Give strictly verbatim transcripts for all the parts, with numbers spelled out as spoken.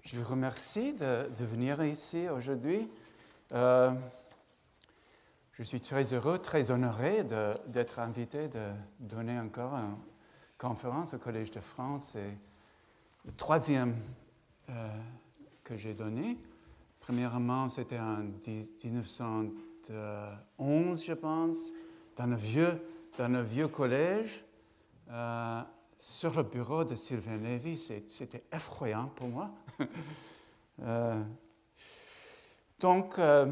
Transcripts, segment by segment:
Je vous remercie de, de venir ici aujourd'hui. Euh, je suis très heureux, très honoré de, d'être invité de donner encore une conférence au Collège de France. C'est le troisième euh, que j'ai donné. Premièrement, c'était en dix-neuf cent onze, je pense, dans un vieux, dans un vieux collège, euh, sur le bureau de Sylvain Lévy. C'était effrayant pour moi. euh, donc, euh,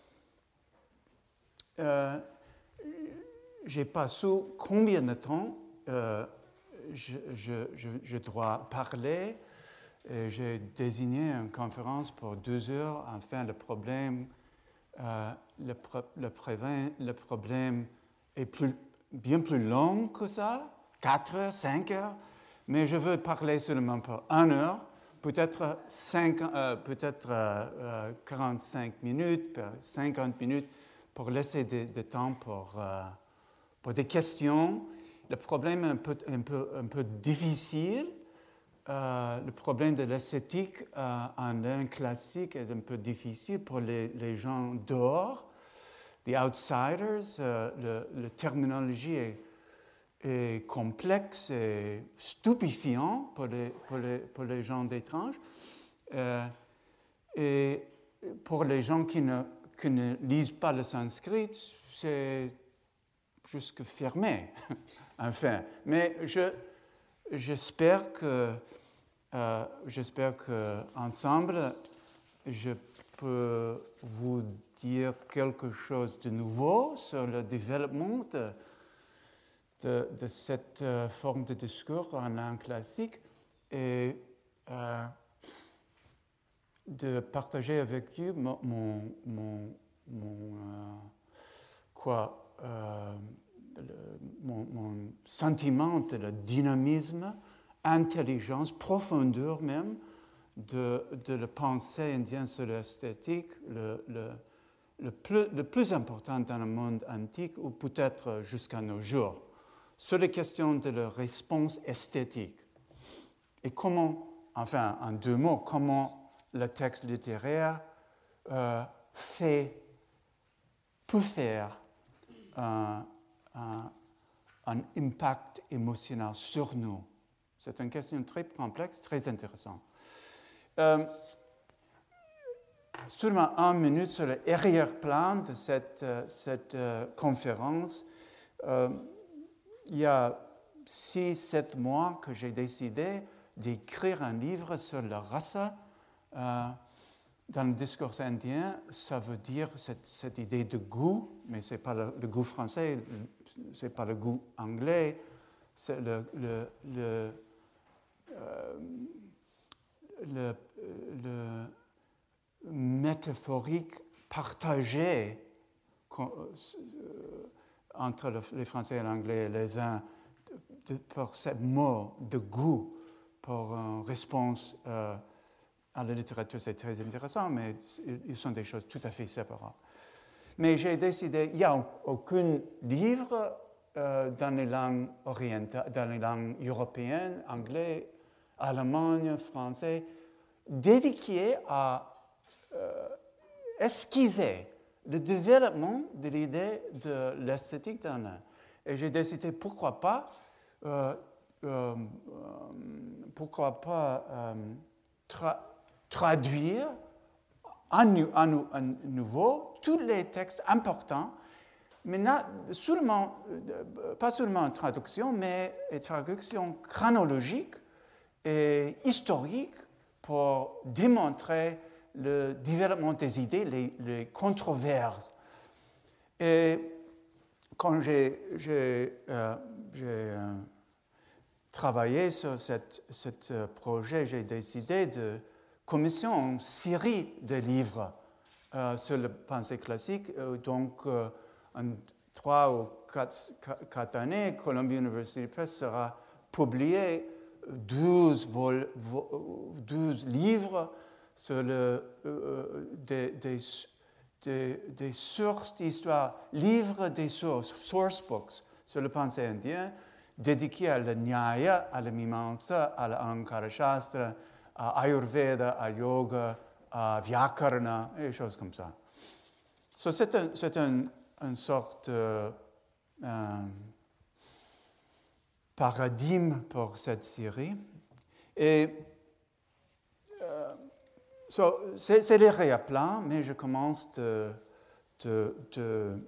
euh, je n'ai pas su combien de temps euh, je, je, je, je dois parler. Et j'ai désigné une conférence pour deux heures. Enfin, le problème, euh, le, pro, le, prévin, le problème est plus, bien plus long que ça, quatre heures, cinq heures. Mais je veux parler seulement pour une heure, peut-être, cinq, euh, peut-être euh, quarante-cinq minutes, cinquante minutes, pour laisser de, de temps pour, euh, pour des questions. Le problème est un peu, un peu, un peu difficile. Euh, le problème de l'esthétique euh, en langue classique est un peu difficile pour les, les gens dehors, les outsiders. Euh, la terminologie est, est complexe et stupéfiant pour les, pour les, pour les gens d'étranges. Euh, et pour les gens qui ne, qui ne lisent pas le sanskrit, c'est jusque fermé, enfin. Mais je, j'espère que Euh, j'espère qu'ensemble, je peux vous dire quelque chose de nouveau sur le développement de, de, de cette euh, forme de discours en langue classique et euh, de partager avec vous mon, mon, mon, mon euh, quoi, euh, le, mon, mon sentiment de le dynamisme, intelligence, profondeur même, de, de la pensée indienne sur l'esthétique, le, le, le, plus, le plus important dans le monde antique, ou peut-être jusqu'à nos jours, sur les questions de la réponse esthétique. Et comment, enfin, en deux mots, comment le texte littéraire euh, fait, peut faire un, un, un impact émotionnel sur nous. C'est une question très complexe, très intéressante. Euh, seulement une minute sur le arrière-plan de cette, euh, cette euh, conférence. Euh, il y a six, sept mois que j'ai décidé d'écrire un livre sur la rasa. Euh, dans le discours indien, ça veut dire cette, cette idée de goût, mais ce n'est pas le, le goût français, ce n'est pas le goût anglais, c'est le, le, le Euh, le, le métaphorique partagé euh, entre le, les Français et l'anglais, les uns, de, de, pour ce mot de goût, pour une réponse euh, à la littérature, c'est très intéressant, mais ils sont des choses tout à fait séparantes. Mais j'ai décidé, il n'y a aucun livre euh, dans les langues orientales, dans les langues européennes, anglais, allemand, français, dédié à euh, esquisser le développement de l'idée de l'esthétique dans l'un. Et j'ai décidé, pourquoi pas, euh, euh, pourquoi pas euh, tra- traduire à, nu- à, nu- à nouveau tous les textes importants, mais na- seulement, pas seulement en traduction, mais en traduction chronologique et historique pour démontrer le développement des idées, les, les controverses. Et quand j'ai, j'ai, euh, j'ai euh, travaillé sur ce projet, j'ai décidé de commissionner une série de livres euh, sur la pensée classique. Euh, donc, euh, en trois ou quatre, quatre années, Columbia University Press sera publié douze, vol, douze livres sur le, euh, des, des, des, des sources d'histoire, livres des sources, source books sur le pensée indien, dédiés à la Nyaya, à la Mimamsa, à la Ankara Shastra, à Ayurveda, à Yoga, à Vyakarana, et des choses comme ça. So, c'est un, c'est un, une sorte de euh, paradigme pour cette série. Et euh, so, c'est, c'est les réaplans, mais je commence de, de, de,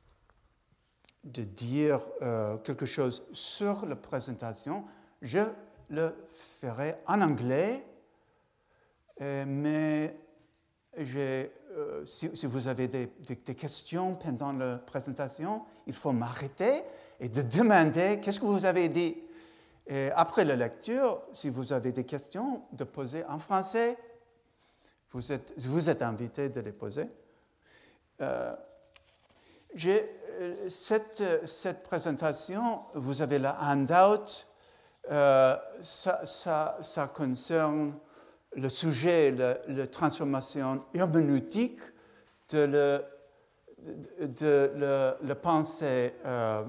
de dire euh, quelque chose sur la présentation. Je le ferai en anglais, euh, mais j'ai, euh, si, si vous avez des, des, des questions pendant la présentation, il faut m'arrêter et de demander qu'est-ce que vous avez dit. Et après la lecture, si vous avez des questions, de poser en français. Vous êtes, vous êtes invité de les poser. Euh, j'ai, cette, cette présentation, vous avez la handout, euh, ça, ça, ça concerne le sujet, la, la transformation herméneutique de la de, de, de, de pensée euh,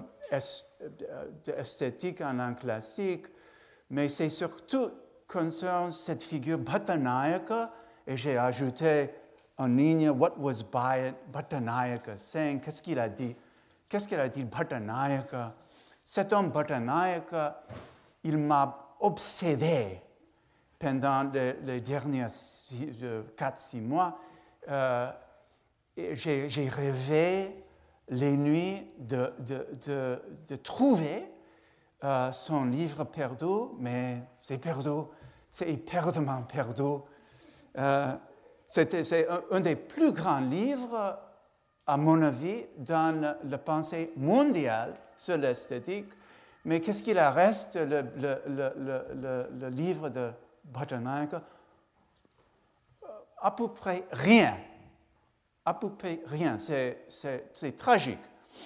esthétique en langue classique, mais c'est surtout concerne cette figure Bhattanayaka, et j'ai ajouté en ligne What was Bhattanayaka saying? Qu'est-ce qu'il a dit? Qu'est-ce qu'il a dit Bhattanayaka? Cet homme Bhattanayaka, il m'a obsédé pendant les, les derniers quatre six mois. Euh, j'ai, j'ai rêvé les nuits de, de, de, de trouver euh, son livre perdu, mais c'est perdu, c'est éperdument perdu. Euh, c'était, c'est un, un des plus grands livres, à mon avis, dans la pensée mondiale sur l'esthétique. Mais qu'est-ce qu'il en reste, le, le, le, le, le livre de Bhattanayaka? À peu près rien. À peu près rien. C'est, c'est, c'est tragique.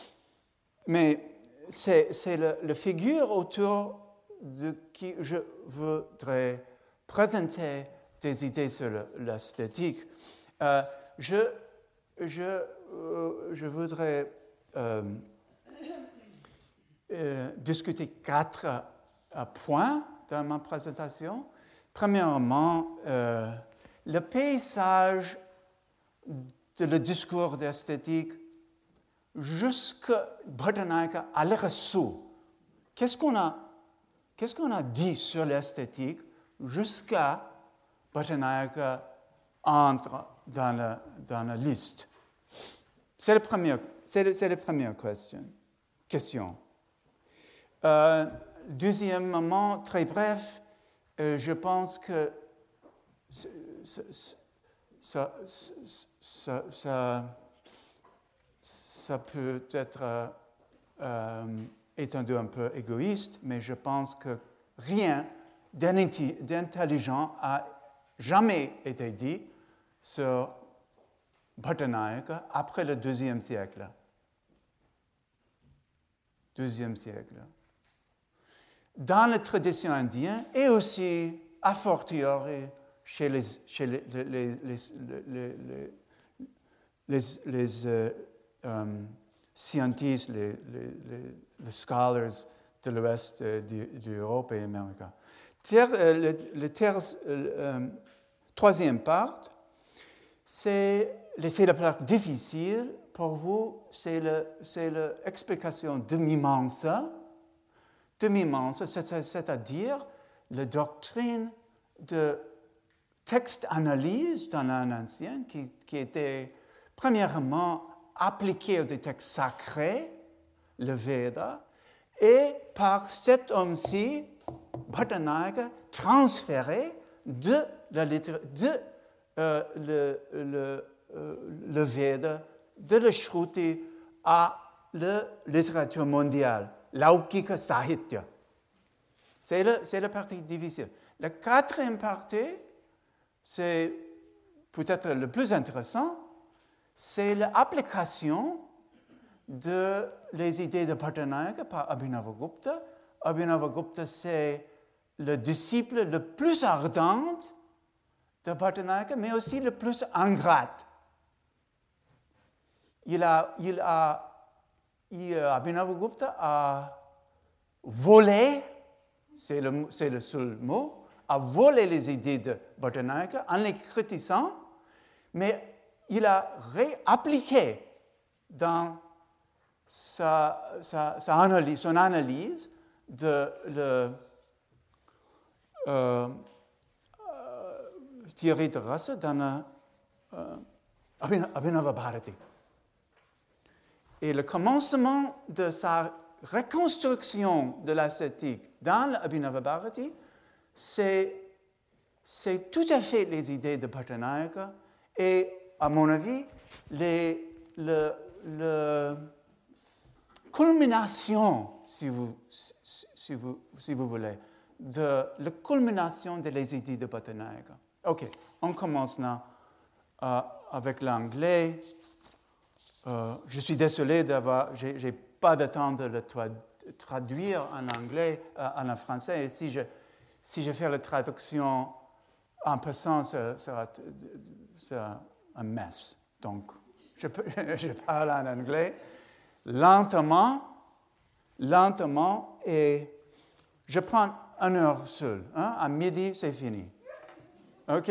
Mais c'est, c'est la, la figure autour de qui je voudrais présenter des idées sur l'esthétique. Euh, je, je, euh, je voudrais euh, euh, discuter quatre euh, points dans ma présentation. Premièrement, euh, le paysage de le discours d'esthétique jusqu'à Bhattanayaka à l'Resu. Qu'est-ce qu'on a, qu'est-ce qu'on a dit sur l'esthétique jusqu'à Bhattanayaka entre dans la, dans la liste? C'est la première, c'est la, c'est la première question. question. Euh, deuxièmement, très bref, euh, je pense que ça, ça, ça, ça, ça peut être euh, étendu un peu égoïste, mais je pense que rien d'intelligent a jamais été dit sur Bhattanayaka après le deuxième siècle. Deuxième siècle. Dans la tradition indienne et aussi, a fortiori, chez les, chez les, les, les, les, les, les, les euh, um, scientifiques, les, les, les, les scholars de l'Ouest euh, de l'Europe et de l'Amérique. Euh, le, le ter, euh, troisième part, c'est, c'est la part difficile pour vous, c'est, le, c'est l'explication de Mimamsa, de Mimamsa, c'est-à-dire la doctrine de texte-analyse dans l'Inde ancienne qui, qui était premièrement appliquée aux textes sacrés, le Veda, et par cet homme-ci, Bhattanayaka, transféré de la littérature, de euh, le, le, euh, le Veda, de la Shruti à la littérature mondiale, Laukika Sahitya. C'est, le, c'est la partie difficile. La quatrième partie, c'est peut-être le plus intéressant, c'est l'application de les idées de Bhattanayaka par Abhinavagupta. Abhinavagupta, c'est le disciple le plus ardent de Bhattanayaka, mais aussi le plus ingrate. Il a, il a, il, Abhinavagupta a volé, c'est le, c'est le seul mot, a volé les idées de Bhattanayaka en les critiquant, mais il a réappliqué dans sa, sa, sa analyse, son analyse de le euh, euh, théorie de race dans euh, Abhinava Bharati. Et le commencement de sa reconstruction de l'ascétique dans l'Abhinava Bharati, c'est, c'est tout à fait les idées de Bhattanayaka et, à mon avis, les, le, le culmination, si vous, si vous, si vous voulez, de la culmination de les idées de Bhattanayaka. OK, on commence là euh, avec l'anglais. Euh, je suis désolé d'avoir, j'ai, j'ai pas de temps de le tra- traduire en anglais, euh, en français. Et si je, si je fais la traduction en passant, ça sera un mess. Donc, je, peux, je parle en anglais lentement, lentement, et je prends une heure seule. Hein? À midi, c'est fini. OK?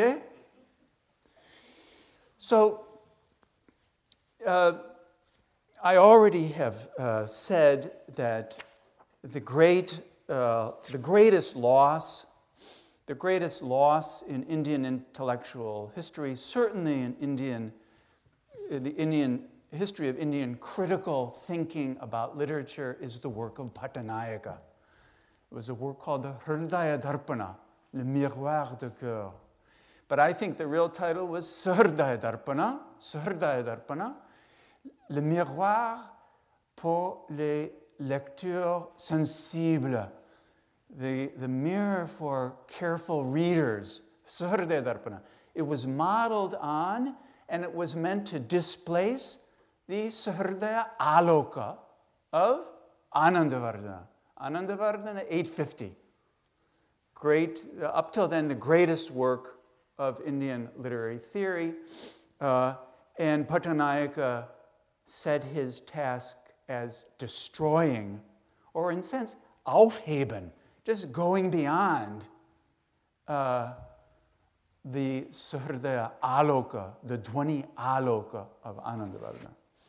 So, Uh, I already have uh, said that the great, uh, the greatest loss, the greatest loss in Indian intellectual history, certainly in Indian, in the Indian history of Indian critical thinking about literature, is the work of Bhattanayaka. It was a work called the Hridaya Darpana, Le Miroir de Cœur. But I think the real title was Sahridaya Darpana, Sahridaya Darpana, Le miroir pour les lecteurs sensibles, the, the mirror for careful readers, Sahridaya Darpana. It was modeled on, and it was meant to displace the Sahridaya Aloka of Anandavardhana. Anandavardhana, eight fifty. Great, uh, up till then, the greatest work of Indian literary theory. Uh, and Bhattanayaka set his task as destroying, or in a sense, aufheben, just going beyond uh, the Sahridaya Aloka, the Dhvani Aloka of Anandavardhana.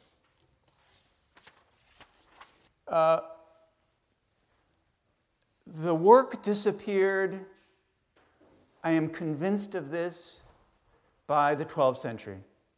Uh, the work disappeared, I am convinced of this, by the twelfth century.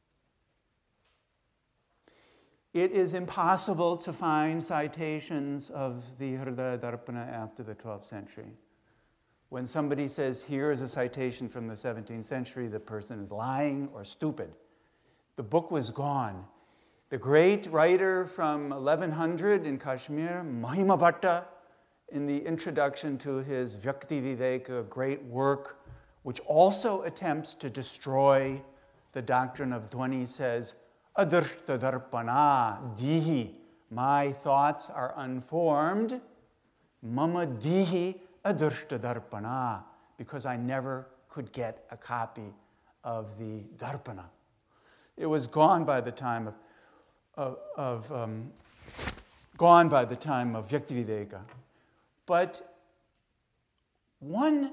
It is impossible to find citations of the Hridaya Darpana after the twelfth century. When somebody says, here is a citation from the seventeenth century, the person is lying or stupid. The book was gone. The great writer from eleven hundred in Kashmir, Mahimabhatta, in the introduction to his Vyakti Viveka, a great work, which also attempts to destroy the doctrine of Dhvani, says, Adarshta Darpana Dihi, my thoughts are unformed, Mama Dihi Adarshta Darpana, because I never could get a copy of the Darpana. It was gone by the time of, of, of um, gone by the time of Vyakti Viveka. But one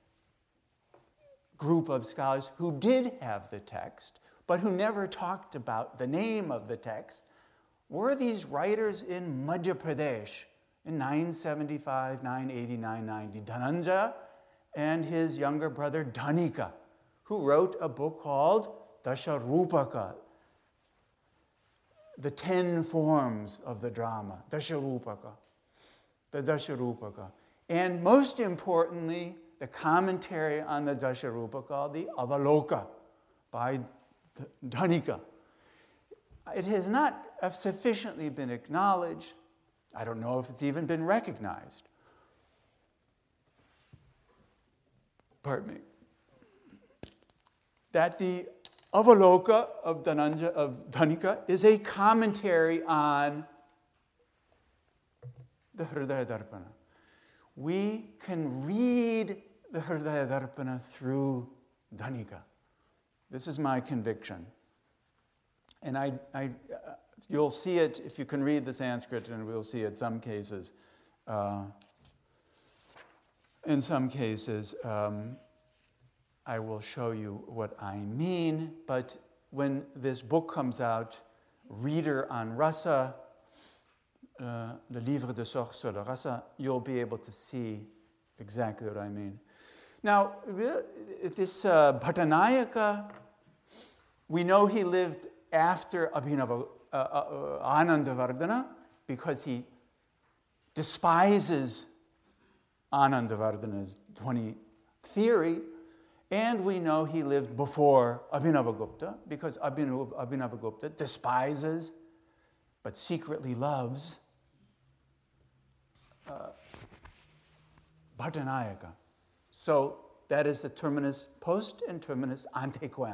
group of scholars who did have the text, but who never talked about the name of the text, were these writers in Madhya Pradesh in nine seventy-five, nine eighty, nine ninety. Dhananjaya and his younger brother Dhanika, who wrote a book called Dasharupaka, the ten forms of the drama, Dasharupaka, the Dasharupaka. And most importantly, the commentary on the Dasharupaka, the Avaloka, by Dhanika. It has not sufficiently been acknowledged. I don't know if it's even been recognized. Pardon me. That the Avaloka of Dhananjaya, of Dhanika, is a commentary on the Hridaya Darpana. We can read the Hridaya Darpana through Dhanika. This is my conviction. And I, I, uh, you'll see it if you can read the Sanskrit, and we'll see it some cases. Uh, In some cases, um, I will show you what I mean, but when this book comes out, Reader on Rasa, uh, Le Livre de Sort sur la Rasa, you'll be able to see exactly what I mean. Now, this uh, Bhattanayaka, we know he lived after Abhinava uh, uh, Anandavardhana because he despises Anandavardhana's Dhwani theory, and we know he lived before Abhinavagupta because Abhinav, Abhinavagupta despises but secretly loves uh, Bhattanayaka. So that is the terminus post and terminus ante quem.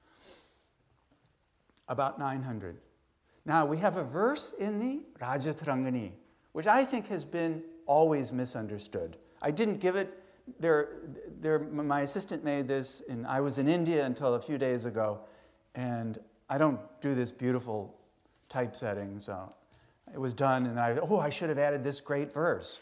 About nine hundred. Now we have a verse in the Rajatarangani, which I think has been always misunderstood. I didn't give it, there, there, my assistant made this, and I was in India until a few days ago, and I don't do this beautiful typesetting, so it was done, and I, oh, I should have added this great verse.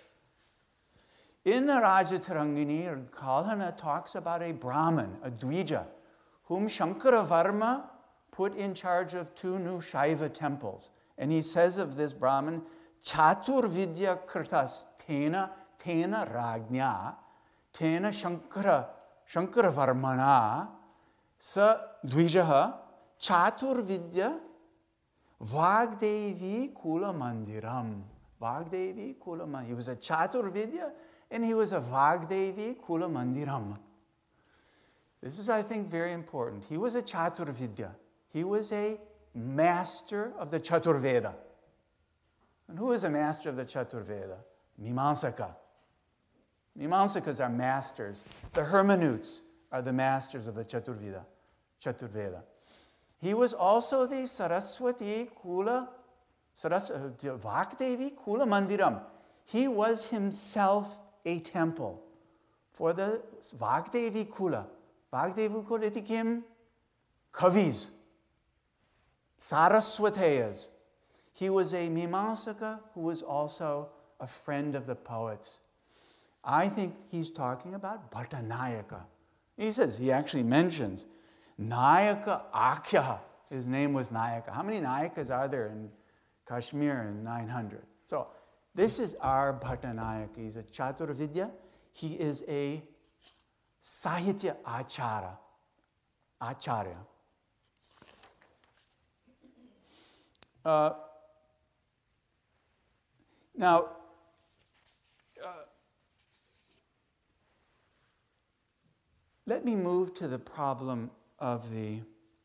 In the Rajatarangini, Kalhana talks about a Brahmin, a Dvija, whom Shankara Varma put in charge of two new Shaiva temples. And he says of this Brahmin, Chatur Vidya Krtas Tena Tena Ragnya Tena Shankara Shankara Varmana Sa Dvijaha Chatur Vidya Vagdevi Kula Mandiram. Vagdevi Kula Mandiram. He was a Chatur Vidya and he was a Vagdevi Kula Mandiram. This is, I think, very important. He was a Chatur Vidya. He was a master of the Chaturveda. And who is a master of the Chaturveda? Mimamsaka. Mimamsakas are masters. The hermeneutes are the masters of the Chaturveda. Chaturveda. He was also the Saraswati Kula, Saraswati Vagdevi Kula Mandiram. He was himself a temple for the Vagdevi Kula. Vagdevi Kula iti kim? Kavis. Saraswateyas. He was a Mimamsaka who was also a friend of the poets. I think he's talking about Bhattanayaka. He says, he actually mentions Nayaka Akhya. His name was Nayaka. How many Nayakas are there in Kashmir in nine hundred? So this is our Bhattanayaka. He's a Chaturvidya. He is a Sahitya Achara. Acharya. Uh, now, uh, let me move to the problem of the,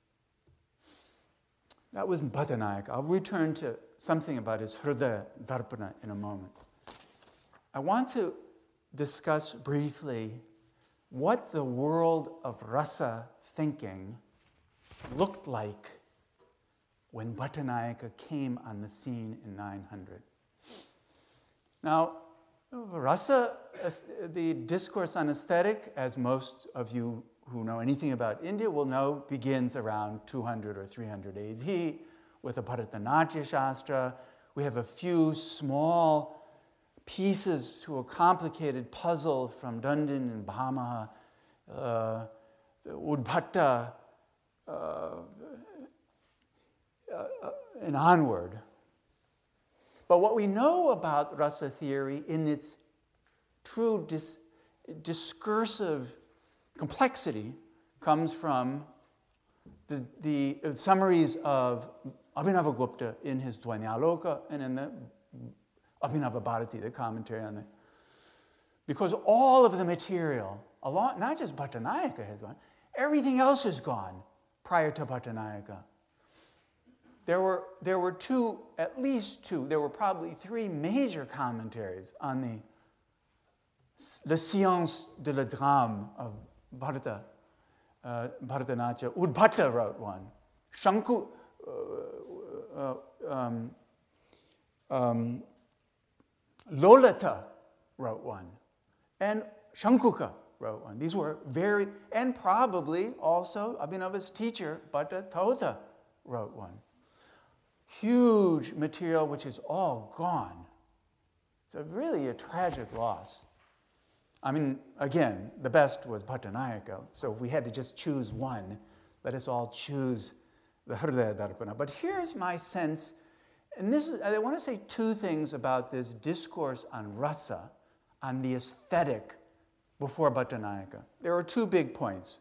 that was Bhattanayaka. I'll return to something about his Hridaya Darpana in a moment. I want to discuss briefly what the world of rasa thinking looked like when Bhattanayaka came on the scene in nine hundred. Now, rasa, the discourse on aesthetic, as most of you who know anything about India will know, begins around two hundred or three hundred A D with the Bharatanatyya Shastra. We have a few small pieces to a complicated puzzle from Dandin and Bhama, uh, Udbhatta, uh, uh, and onward. But what we know about rasa theory in its true dis- discursive complexity comes from the, the uh, summaries of Abhinavagupta in his Dvanyaloka and in the Abhinava Bharati, the commentary on it. Because all of the material, along, not just Bhattanayaka has gone, everything else is gone prior to Bhattanayaka. There were, there were two, at least two, there were probably three major commentaries on the, the Science de la Drame of Bharata, uh, Bharatanatyya. Udbhatta wrote one. Shanku, uh, uh, um, um, Lolita wrote one. And Shankuka wrote one. These were very, and probably also Abhinava's teacher, Bhatta Tota, wrote one. Huge material which is all gone. It's a really a tragic loss. I mean, again, the best was Bhattanayaka. So if we had to just choose one, let us all choose the Hridaya Darpana. But here's my sense, and this is, I want to say two things about this discourse on rasa, on the aesthetic before Bhattanayaka. There are two big points.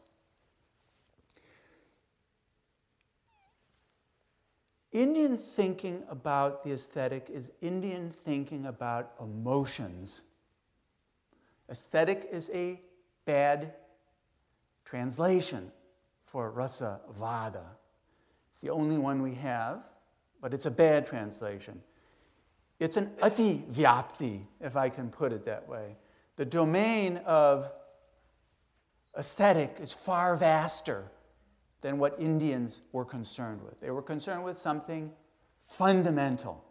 Indian thinking about the aesthetic is Indian thinking about emotions. Aesthetic is a bad translation for rasa vada. It's the only one we have, but it's a bad translation. It's an ati vyapti, if I can put it that way. The domain of aesthetic is far vaster than what Indians were concerned with. They were concerned with something fundamental,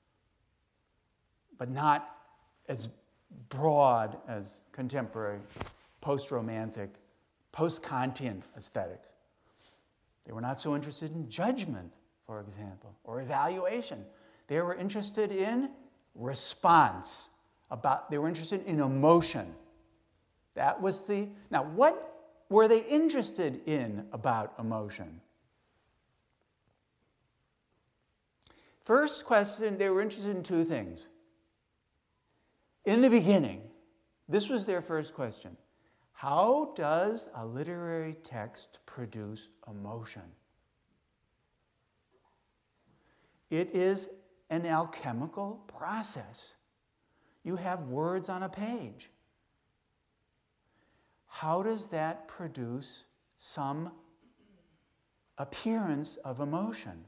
but not as broad as contemporary, post-romantic, post-Kantian aesthetics. They were not so interested in judgment, for example, or evaluation. They were interested in response. About, they were interested in emotion. That was the... Now, what were they interested in about emotion? First question, they were interested in two things. In the beginning, this was their first question. How does a literary text produce emotion? It is an alchemical process. You have words on a page. How does that produce some appearance of emotion?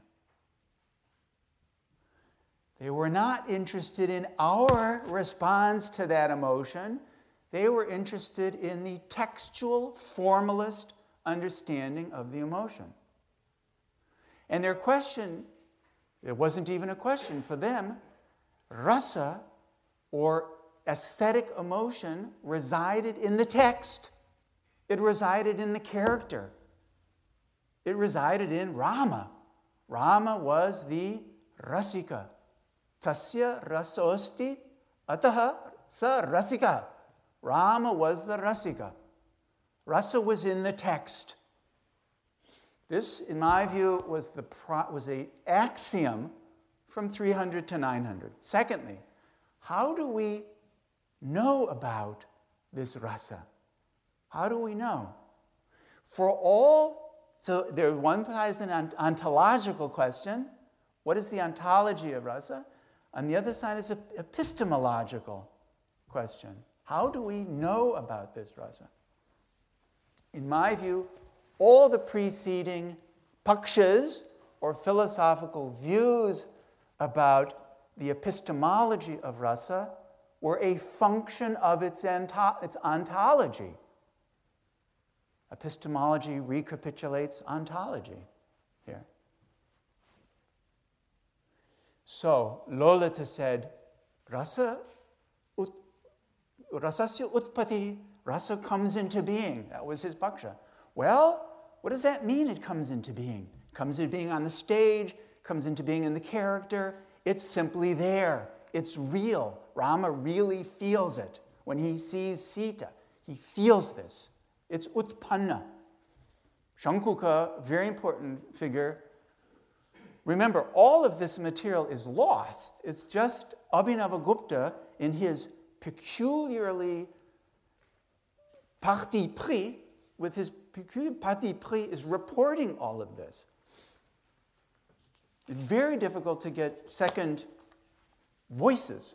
They were not interested in our response to that emotion. They were interested in the textual, formalist understanding of the emotion. And their question, it wasn't even a question for them, rasa, or aesthetic emotion, resided in the text. It resided in the character. It resided in Rama. Rama was the rasika. Tasya rasosti ataha sa rasika. Rama was the rasika. Rasa was in the text. This, in my view, was the pro- was an axiom from three hundred to nine hundred. Secondly, how do we know about this rasa? How do we know? For all, so there one side is an ont- ontological question. What is the ontology of rasa? On the other side is an epistemological question. How do we know about this rasa? In my view, all the preceding pakshas, or philosophical views about the epistemology of rasa, were a function of its, onto- its ontology. Epistemology recapitulates ontology here. So, Lolita said, rasa, ut, rasasya utpati, rasa comes into being. That was his paksha. Well, what does that mean, it comes into being? It comes into being on the stage, comes into being in the character. It's simply there. It's real. Rama really feels it. When he sees Sita, he feels this. It's utpanna. Shankuka, very important figure. Remember, all of this material is lost. It's just Abhinavagupta in his peculiarly parti pris, with his peculiar parti pris, is reporting all of this. It's very difficult to get second voices.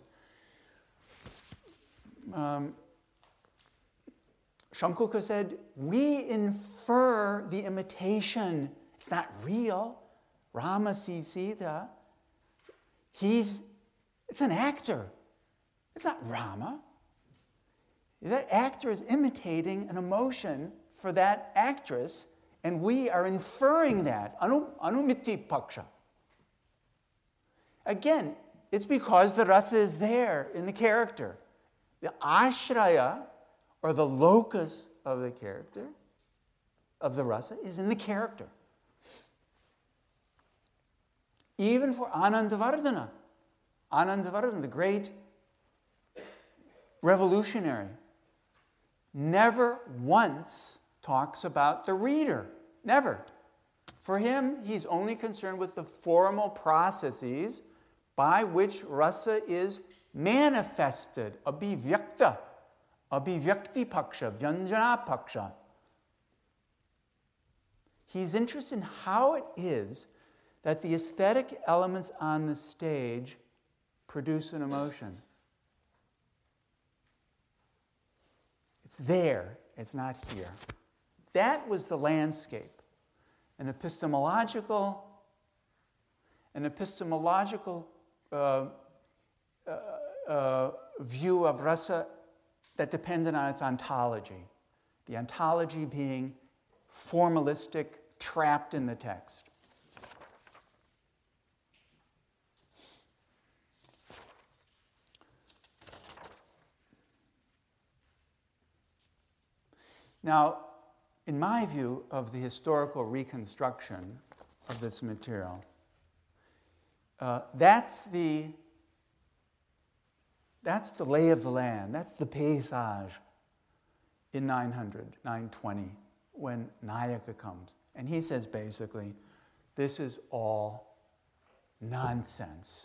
Um, Shankuka said, we infer the imitation. It's not real. Rama sees Sita. He's, it's an actor. It's not Rama. That actor is imitating an emotion for that actress, and we are inferring that. Anu, anumiti paksha. Again, it's because the rasa is there in the character. The ashraya, or the locus of the character, of the rasa, is in the character. Even for Anandavardhana. Anandavardhana, the great revolutionary, never once talks about the reader. Never. For him, he's only concerned with the formal processes by which rasa is manifested, abhivyakta, abhivyakti paksha, vyanjana paksha. He's interested in how it is that the aesthetic elements on the stage produce an emotion. It's there, it's not here. That was the landscape. An epistemological, an epistemological uh, uh, uh, view of rasa that depended on its ontology. The ontology being formalistic, trapped in the text. Now, in my view of the historical reconstruction of this material, uh, that's the that's the lay of the land, that's the paysage in nine hundred, nine twenty, when Nayaka comes. And he says basically, this is all nonsense.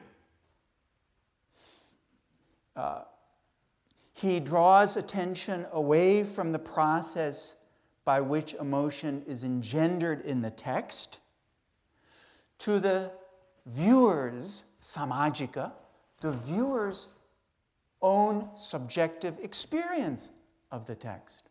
Uh, he draws attention away from the process by which emotion is engendered in the text to the viewer's samajika, the viewer's own subjective experience of the text.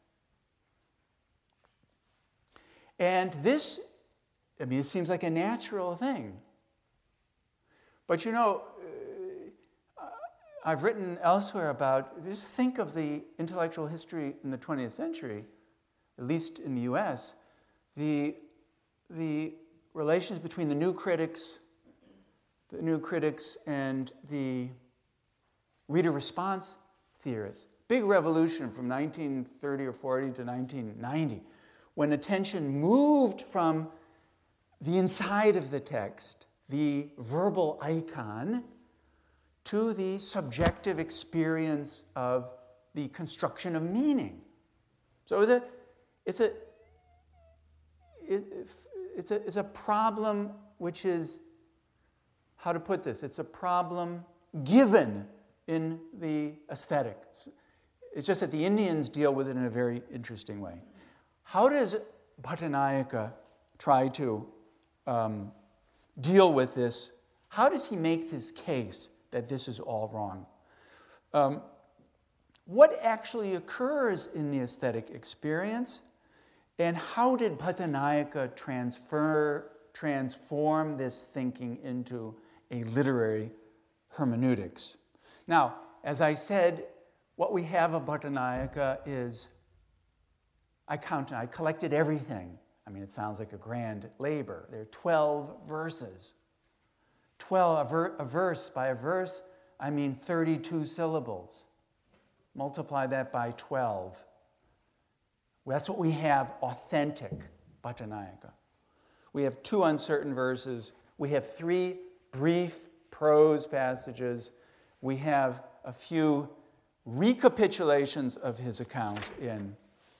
And this, I mean, it seems like a natural thing. But you know, uh, I've written elsewhere about, just think of the intellectual history in the twentieth century, at least in the U S, the, the relations between the new critics, the new critics and the reader response theorists. Big revolution from nineteen thirty or forty to nineteen ninety, when attention moved from the inside of the text, the verbal icon, to the subjective experience of the construction of meaning. So the, it's a it, it's a it's a problem which is, how to put this? It's a problem given in the aesthetics. It's just that the Indians deal with it in a very interesting way. How does Bhattanayaka try to um, deal with this? How does he make his case that this is all wrong? Um, what actually occurs in the aesthetic experience? And how did Bhattanayaka transfer, transform this thinking into a literary hermeneutics? Now, as I said, what we have of Bhattanayaka is, I counted, I collected everything. I mean, it sounds like a grand labor. There are twelve verses. twelve, a, ver, a verse, by a verse, I mean thirty-two syllables. Multiply that by twelve. Well, that's what we have, authentic Bhattanayaka. We have two uncertain verses. We have three brief prose passages. We have a few recapitulations of his account in,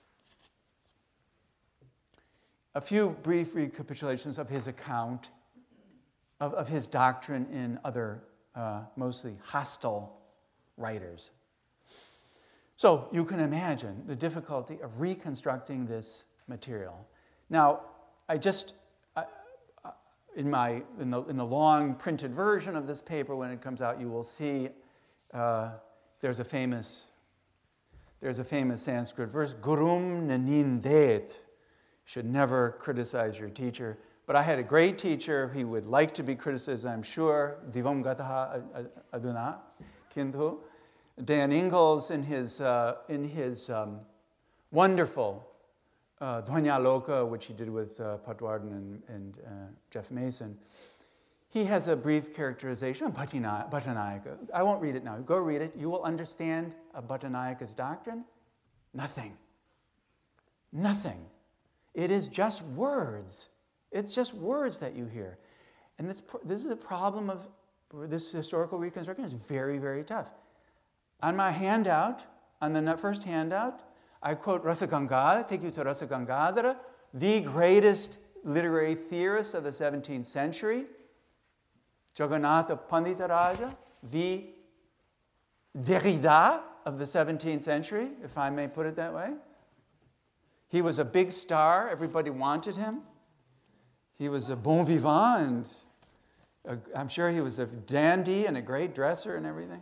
a few brief recapitulations of his account, of, of his doctrine in other, uh, mostly hostile writers. So you can imagine the difficulty of reconstructing this material. Now, I just, I, in, my, in, the, in the long printed version of this paper, when it comes out, you will see uh, there's a famous, there's a famous Sanskrit verse, Gurum nanindet. Should never criticize your teacher. But I had a great teacher. He would like to be criticized, I'm sure. Divam gataha aduna kintu. Dan Ingalls, in his, uh, in his um, wonderful uh, Dhvanya Loka, which he did with uh, Patwardhan and, and uh, Jeff Mason, he has a brief characterization of Bhattanayaka. I won't read it now. Go read it. You will understand of Bhattanayaka's doctrine. Nothing. Nothing. It is just words. It's just words that you hear. And this, this is a problem of this historical reconstruction. It's very, very tough. On my handout, on the first handout, I quote Rasa Gangadhara, take you to Rasa Gangadhara, the greatest literary theorist of the seventeenth century, Jagannatha Panditaraja, the Derrida of the seventeenth century, if I may put it that way. He was a big star. Everybody wanted him. He was a bon vivant, and a, I'm sure he was a dandy and a great dresser and everything.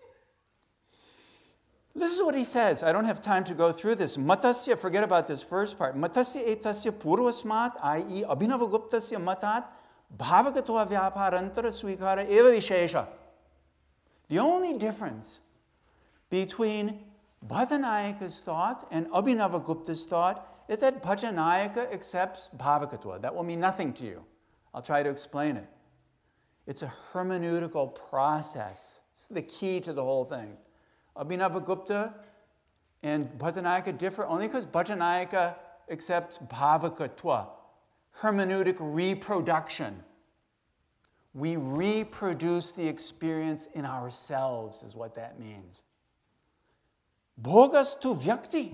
This is what he says. I don't have time to go through this. Matasya, forget about this first part. Matasya etasya purvasmat, that is, Abhinavaguptasya matat, bhavagatva vyaparantara swikara eva vishesha. The only difference between Bhattanayaka's thought and Abhinavagupta's thought is that Bhattanayaka accepts bhavakatva. That will mean nothing to you. I'll try to explain it. It's a hermeneutical process. It's the key to the whole thing. Abhinavagupta and Bhattanayaka differ only because Bhattanayaka accepts bhavakatva, hermeneutic reproduction. We reproduce the experience in ourselves, is what that means. Bhogas tu vyakti.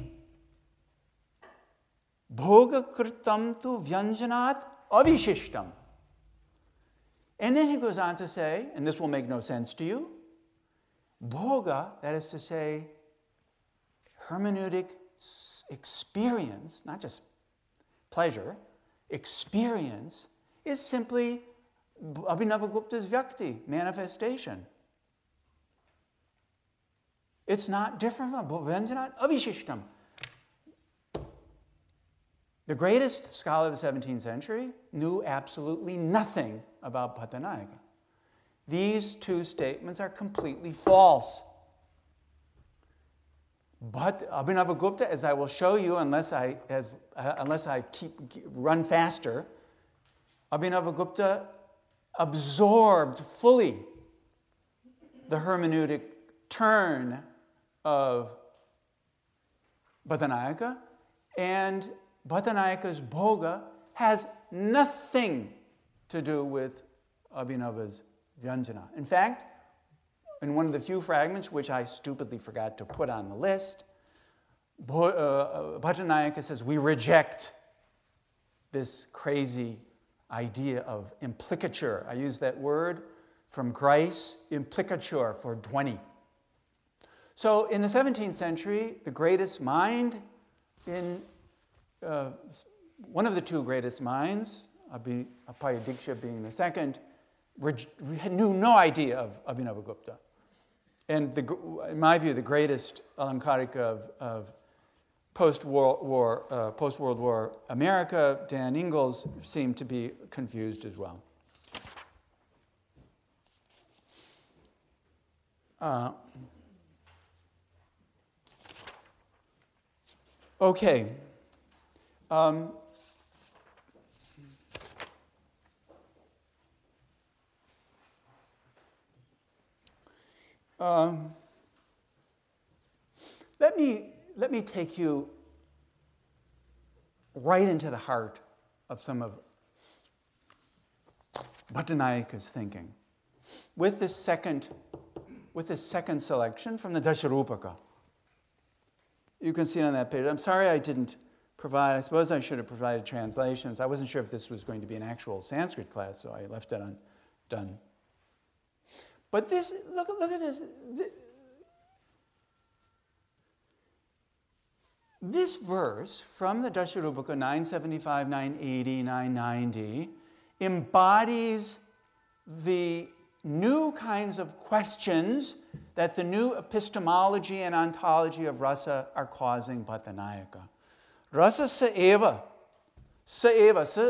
Bhoga kritam tu vyanjanat avishishtam. And then he goes on to say, and this will make no sense to you, Bhoga, that is to say, hermeneutic experience, not just pleasure, experience, is simply Abhinavagupta's vyakti, manifestation. It's not different from Vyanjanat avishishtam. The greatest scholar of the seventeenth century knew absolutely nothing about Bhattanayaka. These two statements are completely false. But Abhinavagupta, as I will show you, unless I, as, uh, unless I keep, run faster, Abhinavagupta absorbed fully the hermeneutic turn of Bhattanayaka, and Bhattanayaka's bhoga has nothing to do with Abhinava's Vyanjana. In fact, in one of the few fragments which I stupidly forgot to put on the list, Bhattanayaka says, we reject this crazy idea of implicature. I use that word from Grice, implicature for dhvani. So in the seventeenth century, the greatest mind in, uh, one of the two greatest minds, Abhi, Appaya Diksha being the second, reg- knew no idea of Abhinavagupta. And the, in my view, the greatest Alamkarika of, of post-World War, uh, post-World War America, Dan Ingalls, seemed to be confused as well. Uh, okay. Um, um, let me let me take you right into the heart of some of Bhattanayaka's thinking with this second with this second selection from the Dasharupaka. You can see it on that page. I'm sorry I didn't provide, I suppose I should have provided translations. I wasn't sure if this was going to be an actual Sanskrit class, so I left it undone. But this, look, look at this. This verse from the Dasharupaka nine seventy-five, nine eighty, nine ninety embodies the new kinds of questions that the new epistemology and ontology of rasa are causing Bhattanayaka. Rasa sa eva, sa eva, sa,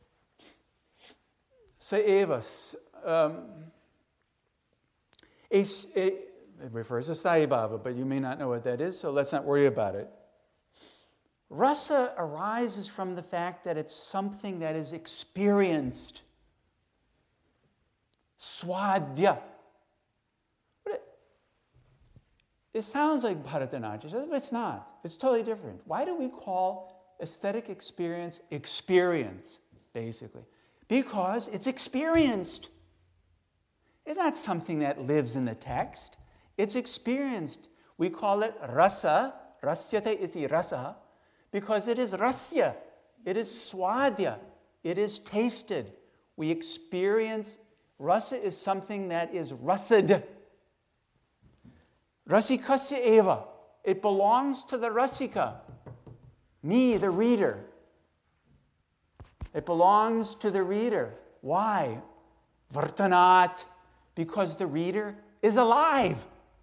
sa eva. Um, a, a, it refers to Sthayi Bhava, but you may not know what that is, so let's not worry about it. Rasa arises from the fact that it's something that is experienced. Swadhya. It, it sounds like Bharatanatyam, but it's not. It's totally different. Why do we call aesthetic experience experience, basically? Because it's experienced. It's not something that lives in the text. It's experienced. We call it rasa rasyate iti rasa, because it is rasya, it is swadhya, it is tasted. We experience, rasa is something that is rasad. Rasikasya eva, it belongs to the rasika, me, the reader. It belongs to the reader. Why? Vartanat, because the reader is alive.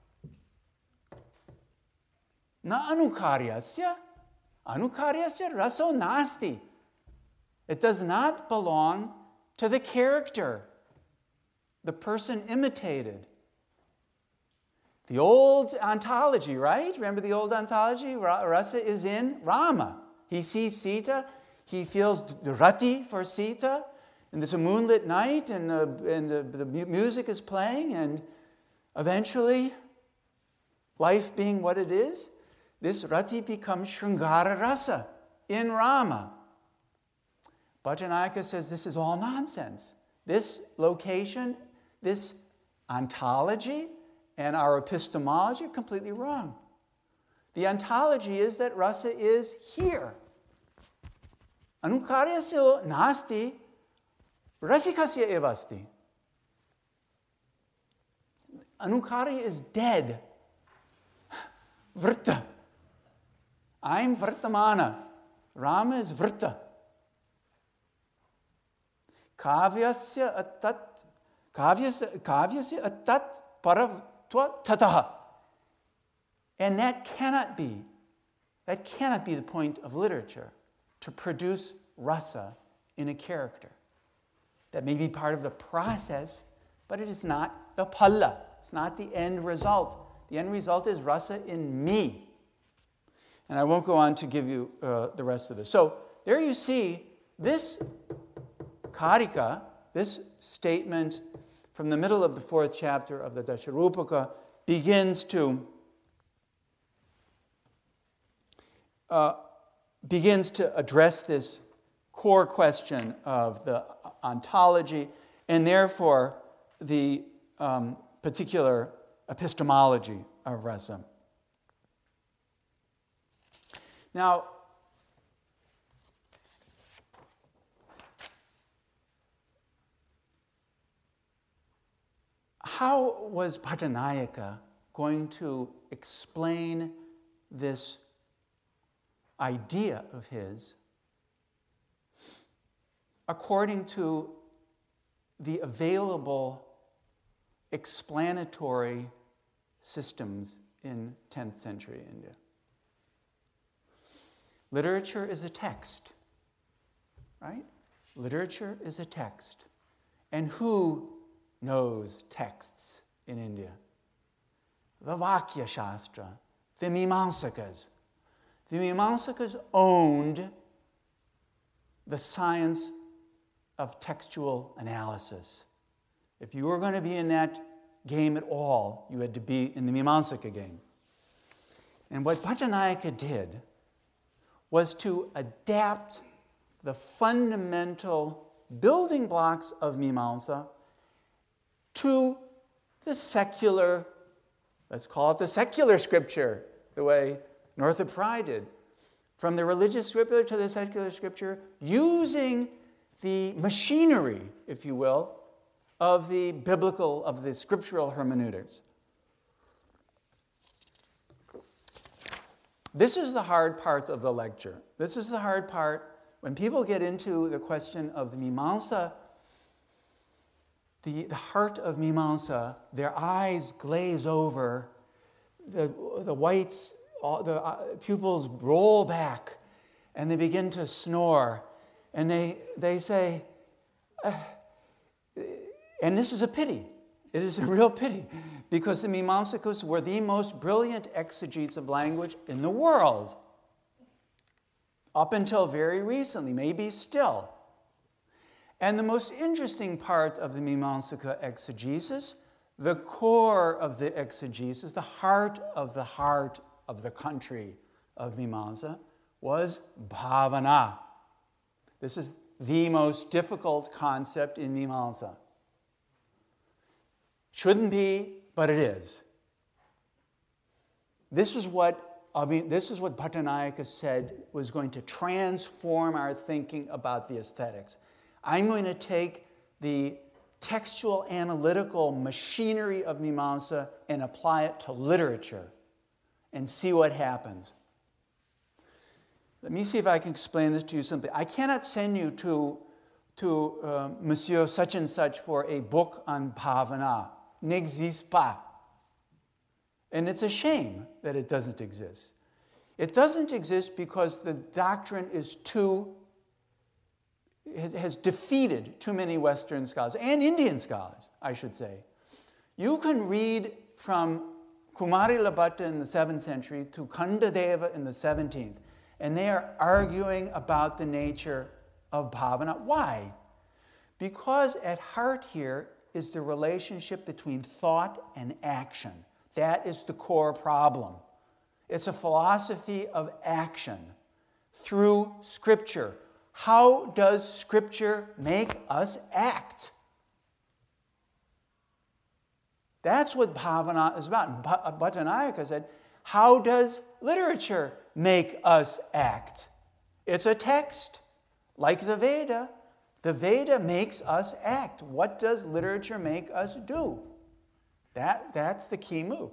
Na anukaryasya, anukaryasya raso nasti. It does not belong to the character, the person imitated. The old ontology, right? Remember the old ontology? Rasa is in Rama. He sees Sita. He feels rati for Sita. And there's a moonlit night, and the, and the, the music is playing, and eventually, life being what it is, this rati becomes Sringara Rasa in Rama. Bhattanayaka says this is all nonsense. This location, this ontology, and our epistemology are completely wrong. The ontology is that rasa is here. Anukaryasya nasti, rasikasya evasti. Anukarya is dead. Vrta. I'm Vrtamana. Rama is Vrta. Kavyasya atat, kavyasya, kavyasya atat paratva tataha. And that cannot be, that cannot be the point of literature, to produce rasa in a character. That may be part of the process, but it is not the palla. It's not the end result. The end result is rasa in me. And I won't go on to give you uh, the rest of this. So there you see this karika, this statement from the middle of the fourth chapter of the Dasharupaka, begins to uh, begins to address this core question of the ontology and therefore the um, particular epistemology of rasa. Now, how was Bhattanayaka going to explain this idea of his according to the available explanatory systems in tenth century India? Literature is a text, right? Literature is a text. And who knows texts in India? The Vakya Shastra, the Mimamsakas. The Mimamsakas owned the science of textual analysis. If you were going to be in that game at all, you had to be in the Mimamsaka game. And what Bhattanayaka did was to adapt the fundamental building blocks of Mimamsa to the secular, let's call it the secular scripture, the way Northrop Frye did. From the religious scripture to the secular scripture, using the machinery, if you will, of the biblical, of the scriptural hermeneutics. This is the hard part of the lecture. This is the hard part. When people get into the question of the Mimamsa, the, the heart of Mimamsa, their eyes glaze over, the, the whites, all, the uh, pupils roll back, and they begin to snore. And they, they say, uh, and this is a pity. It is a real pity, because the Mimamsakas were the most brilliant exegetes of language in the world. Up until very recently, maybe still. And the most interesting part of the Mimamsaka exegesis, the core of the exegesis, the heart of the heart of the country of Mimamsa, was bhavana. This is the most difficult concept in Mimamsa. Shouldn't be, but it is. This is what I mean, this is what Bhattanayaka said was going to transform our thinking about the aesthetics. I'm going to take the textual analytical machinery of Mimamsa and apply it to literature and see what happens. Let me see if I can explain this to you simply. I cannot send you to, to uh, Monsieur such and such for a book on bhavana. N'existe pas. And it's a shame that it doesn't exist. It doesn't exist because the doctrine is too, has defeated too many Western scholars, and Indian scholars, I should say. You can read from Kumarilabhatta in the seventh century to Kandadeva in the seventeenth, and they are arguing about the nature of bhavana. Why? Because at heart here is the relationship between thought and action. That is the core problem. It's a philosophy of action through Scripture. How does Scripture make us act? That's what bhavana is about. And Bhattanayaka said, how does literature make us act? It's a text, like the Veda. The Veda makes us act. What does literature make us do? That, that's the key move.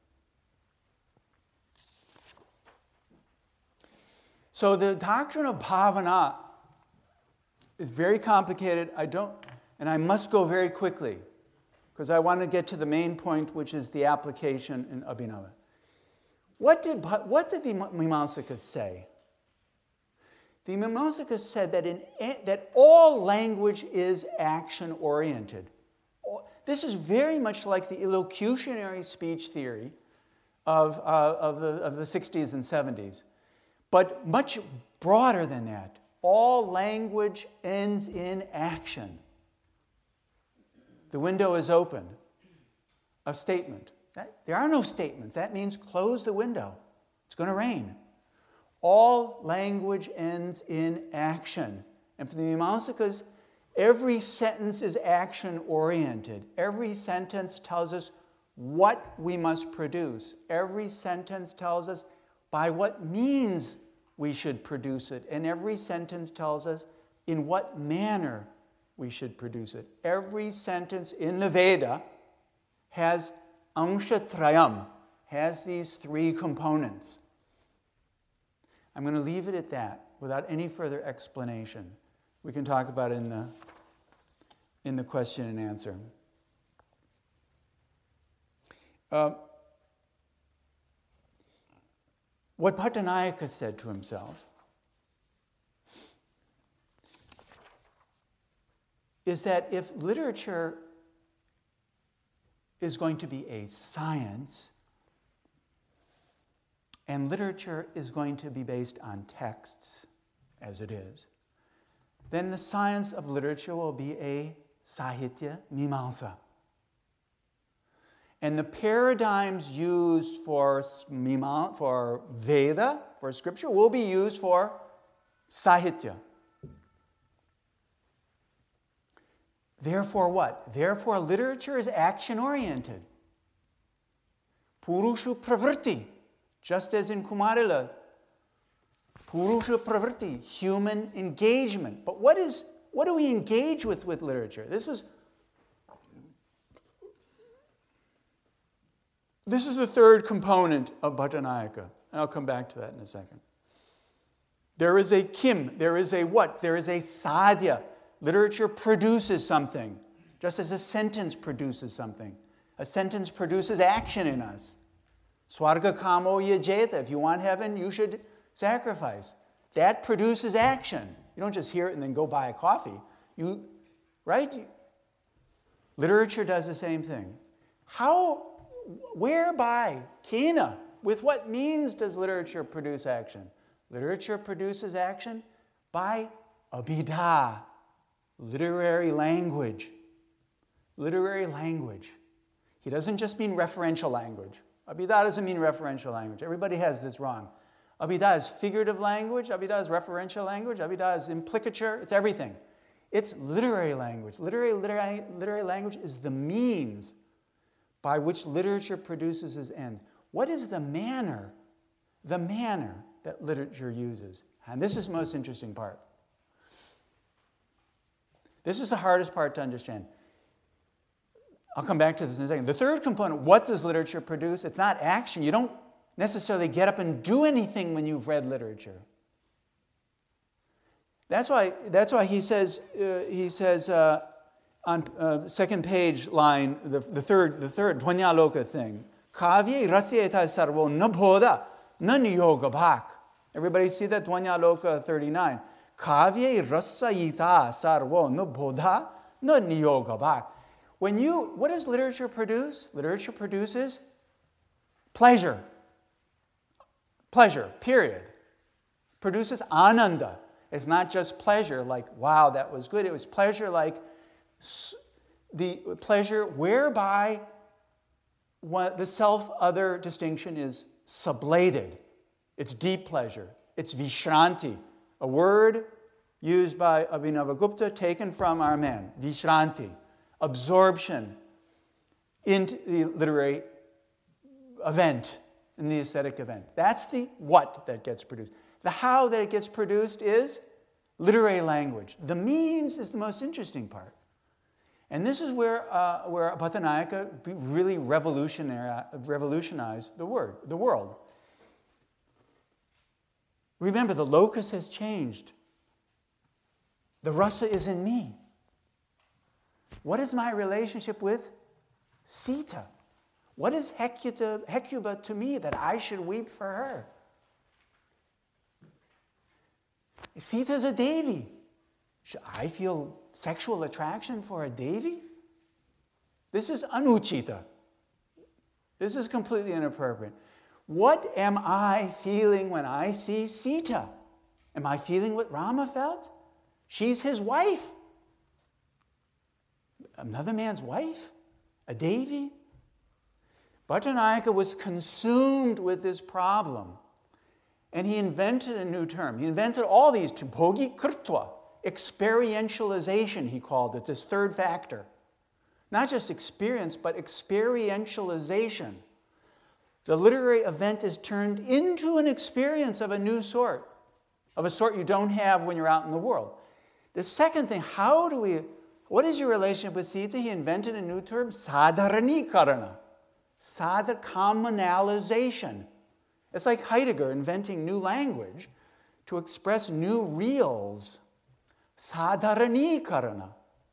So the doctrine of bhavana is very complicated. I don't, and I must go very quickly because I want to get to the main point, which is the application in Abhinava. What did, what did the Mimamsakas say? The Mimamsakas said that, in, that all language is action-oriented. This is very much like the elocutionary speech theory of, uh, of, the, of the sixties and seventies, but much broader than that. All language ends in action. The window is open. A statement. That, there are no statements. That means close the window. It's going to rain. All language ends in action. And for the Mimamsakas, every sentence is action-oriented. Every sentence tells us what we must produce. Every sentence tells us by what means we should produce it. And every sentence tells us in what manner we should produce it. Every sentence in the Veda has Amshatrayam, has these three components. I'm going to leave it at that without any further explanation. We can talk about it in the, in the question and answer. Uh, what Bhattanayaka said to himself is that if literature is going to be a science, and literature is going to be based on texts, as it is, then the science of literature will be a Sahitya Mimamsa. And the paradigms used for, Mimam, for Veda, for Scripture, will be used for Sahitya. Therefore what? Therefore literature is action-oriented. Purusha pravritti, just as in Kumarila. Purusha pravritti, human engagement. But what is what do we engage with with literature? This is This is the third component of Bhattanayaka, and I'll come back to that in a second. There is a kim, there is a what? There is a sadhya. Literature produces something, just as a sentence produces something. A sentence produces action in us. Swarga kamo yajeta. If you want heaven, you should sacrifice. That produces action. You don't just hear it and then go buy a coffee. You, right? Literature does the same thing. How, whereby, kena, with what means does literature produce action? Literature produces action by abhidha, literary language. Literary language. He doesn't just mean referential language. Abhidha doesn't mean referential language. Everybody has this wrong. Abhidha is figurative language. Abhidha is referential language. Abhidha is implicature. It's everything. It's literary language. Literary, literary, literary language is the means by which literature produces its end. What is the manner? the manner that literature uses. And this is the most interesting part. This is the hardest part to understand. I'll come back to this in a second. The third component, what does literature produce? It's not action. You don't necessarily get up and do anything when you've read literature. That's why, that's why he says, uh, he says uh, on uh, second page line, the, the third, the third, Dhvanyaloka thing. Kavye rasyeta sarvo na bodha na niyoga bhak. Everybody see that? Dhvanyaloka thirty-nine. Kavye rasayita sarvo na bodha na niyoga bhak. When you, what does literature produce? Literature produces pleasure. Pleasure, period. Produces ananda. It's not just pleasure like, wow, that was good. It was pleasure like the pleasure whereby what the self-other distinction is sublated. It's deep pleasure. It's vishranti, a word used by Abhinavagupta taken from our man, vishranti, absorption into the literary event, in the aesthetic event. That's the what that gets produced. The how that it gets produced is literary language. The means is the most interesting part. And this is where, uh, where Pattanayaka really revolutionized the word, the world. Remember, the locus has changed. The rasa is in me. What is my relationship with Sita? What is Hecuba, Hecuba to me that I should weep for her? Sita is a Devi. Should I feel sexual attraction for a Devi? This is anuchita. This is completely inappropriate. What am I feeling when I see Sita? Am I feeling what Rama felt? She's his wife. Another man's wife? A Devi? Pattanayaka was consumed with this problem. And he invented a new term. He invented all these, bhogi krtva, experientialization, he called it, this third factor. Not just experience, but experientialization. The literary event is turned into an experience of a new sort, of a sort you don't have when you're out in the world. The second thing, how do we, what is your relationship with Sita? He invented a new term, sadharanikarana, sadhar commonalization. It's like Heidegger inventing new language to express new reals. Sadharanikarana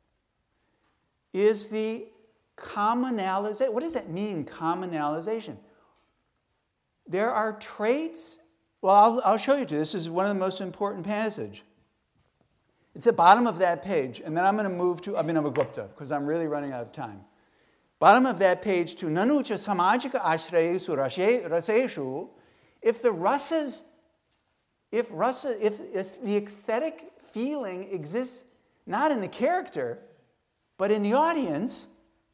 is the commonalization. What does that mean, commonalization? There are traits, well, I'll, I'll show you two. This is one of the most important passages. It's the bottom of that page, and then I'm going to move to Abhinavagupta because I'm really running out of time. Bottom of that page to Nanucha samajika ashrayesu raseshu. If the rasas, if rasa, if, if the aesthetic feeling exists not in the character, but in the audience,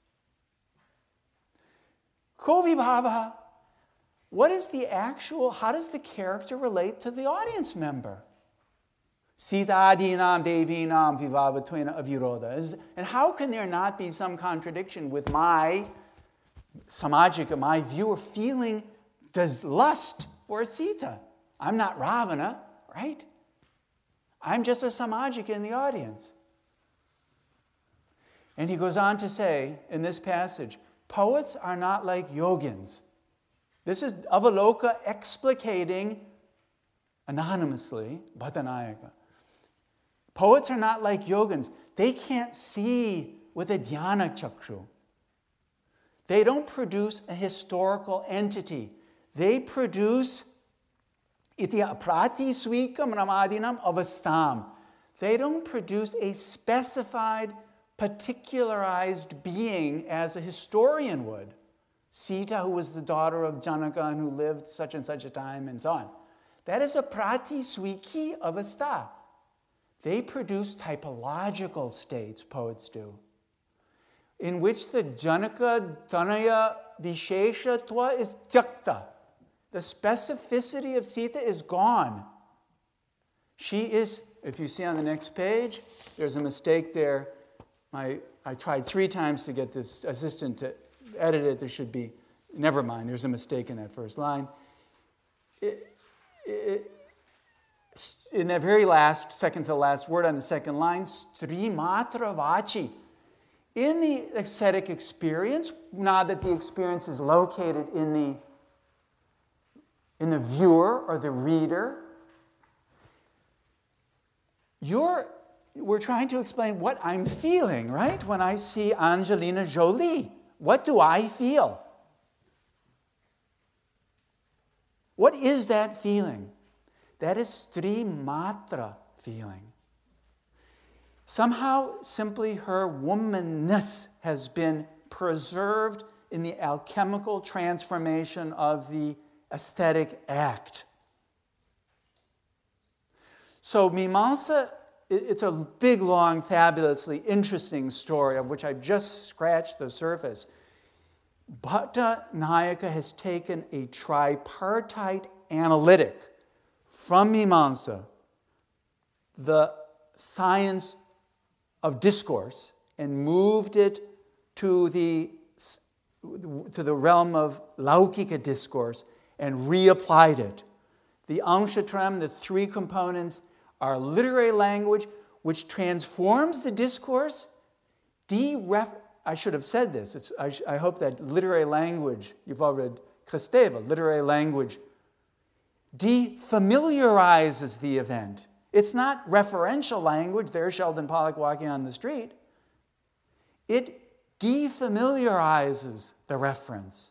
kovibhava, what is the actual, how does the character relate to the audience member? Sita adinam devinam vivavatvena aviroda. And how can there not be some contradiction with my samajika, my viewer feeling does lust for Sita? I'm not Ravana, right? I'm just a samajika in the audience. And he goes on to say in this passage, poets are not like yogins. This is Avaloka explicating anonymously Pattanayaka. Poets are not like yogins. They can't see with a dhyana chakshu. They don't produce a historical entity. They produce iti aprati swikam ramadinam avastam. They don't produce a specified, particularized being as a historian would. Sita, who was the daughter of Janaka and who lived such and such a time, and so on. That is a prati swiki avastha. They produce typological states, poets do, in which the Janaka Tanaya Visheshatva is tyakta. The specificity of Sita is gone. She is, if you see on the next page, there's a mistake there. My, I tried three times to get this assistant to edit it. There should be, never mind, there's a mistake in that first line. it, it, in the very last, second to the last word on the second line, Strimatra Vachi. In the aesthetic experience, now that the experience is located in the, in the viewer or the reader, you're, we're trying to explain what I'm feeling, right? When I see Angelina Jolie, what do I feel? What is that feeling? That is Strimatra feeling. Somehow, simply her womanness has been preserved in the alchemical transformation of the aesthetic act. So Mimamsa, it's a big, long, fabulously interesting story of which I've just scratched the surface. Bhatta Nayaka has taken a tripartite analytic from Mimamsa, the science of discourse, and moved it to the, to the realm of Laukika discourse and reapplied it. The Amshatram, the three components, are literary language which transforms the discourse. De-ref- I should have said this. It's, I, sh- I hope that literary language, you've all read Kristeva, literary language, defamiliarizes the event. It's not referential language, there's Sheldon Pollock walking on the street. It defamiliarizes the reference,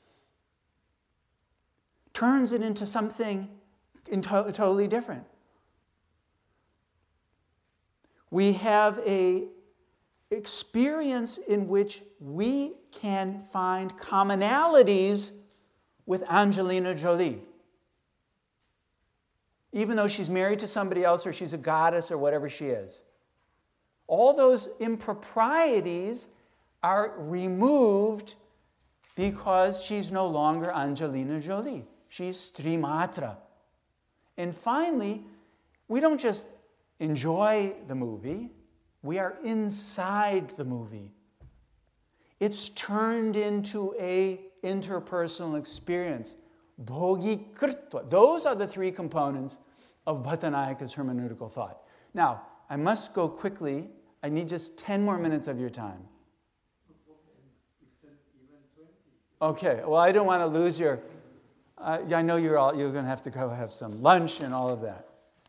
turns it into something in to- totally different. We have a experience in which we can find commonalities with Angelina Jolie. Even though she's married to somebody else or she's a goddess or whatever she is. All those improprieties are removed because she's no longer Angelina Jolie. She's Strimatra. And finally, we don't just enjoy the movie, we are inside the movie. It's turned into a interpersonal experience. Bhogi Kritva. Those are the three components of Bhattanayaka's hermeneutical thought. Now, I must go quickly. I need just ten more minutes of your time. Okay, well, I don't want to lose your... Uh, I know you're all you're going to have to go have some lunch and all of that.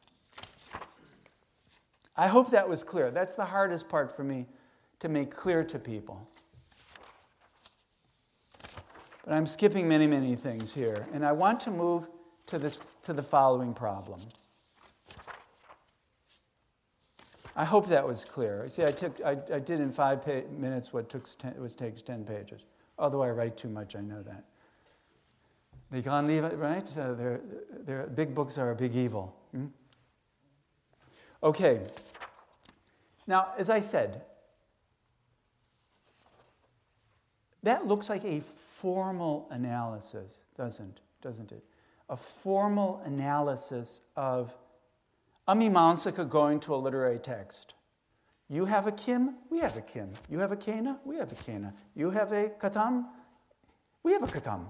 I hope that was clear. That's the hardest part for me to make clear to people. But I'm skipping many, many things here. And I want to move to, this, to the following problem. I hope that was clear. See, I, took, I, I did in five pa- minutes what took ten, was, takes ten pages. Although I write too much, I know that. They can't leave it, right? So they're, they're, big books are a big evil. Hmm? Okay. Now, as I said, that looks like a formal analysis, doesn't, doesn't it? A formal analysis of a Mimamsaka going to a literary text. You have a Kim, we have a Kim. You have a Kena, we have a Kena. You have a Katam, we have a Katam.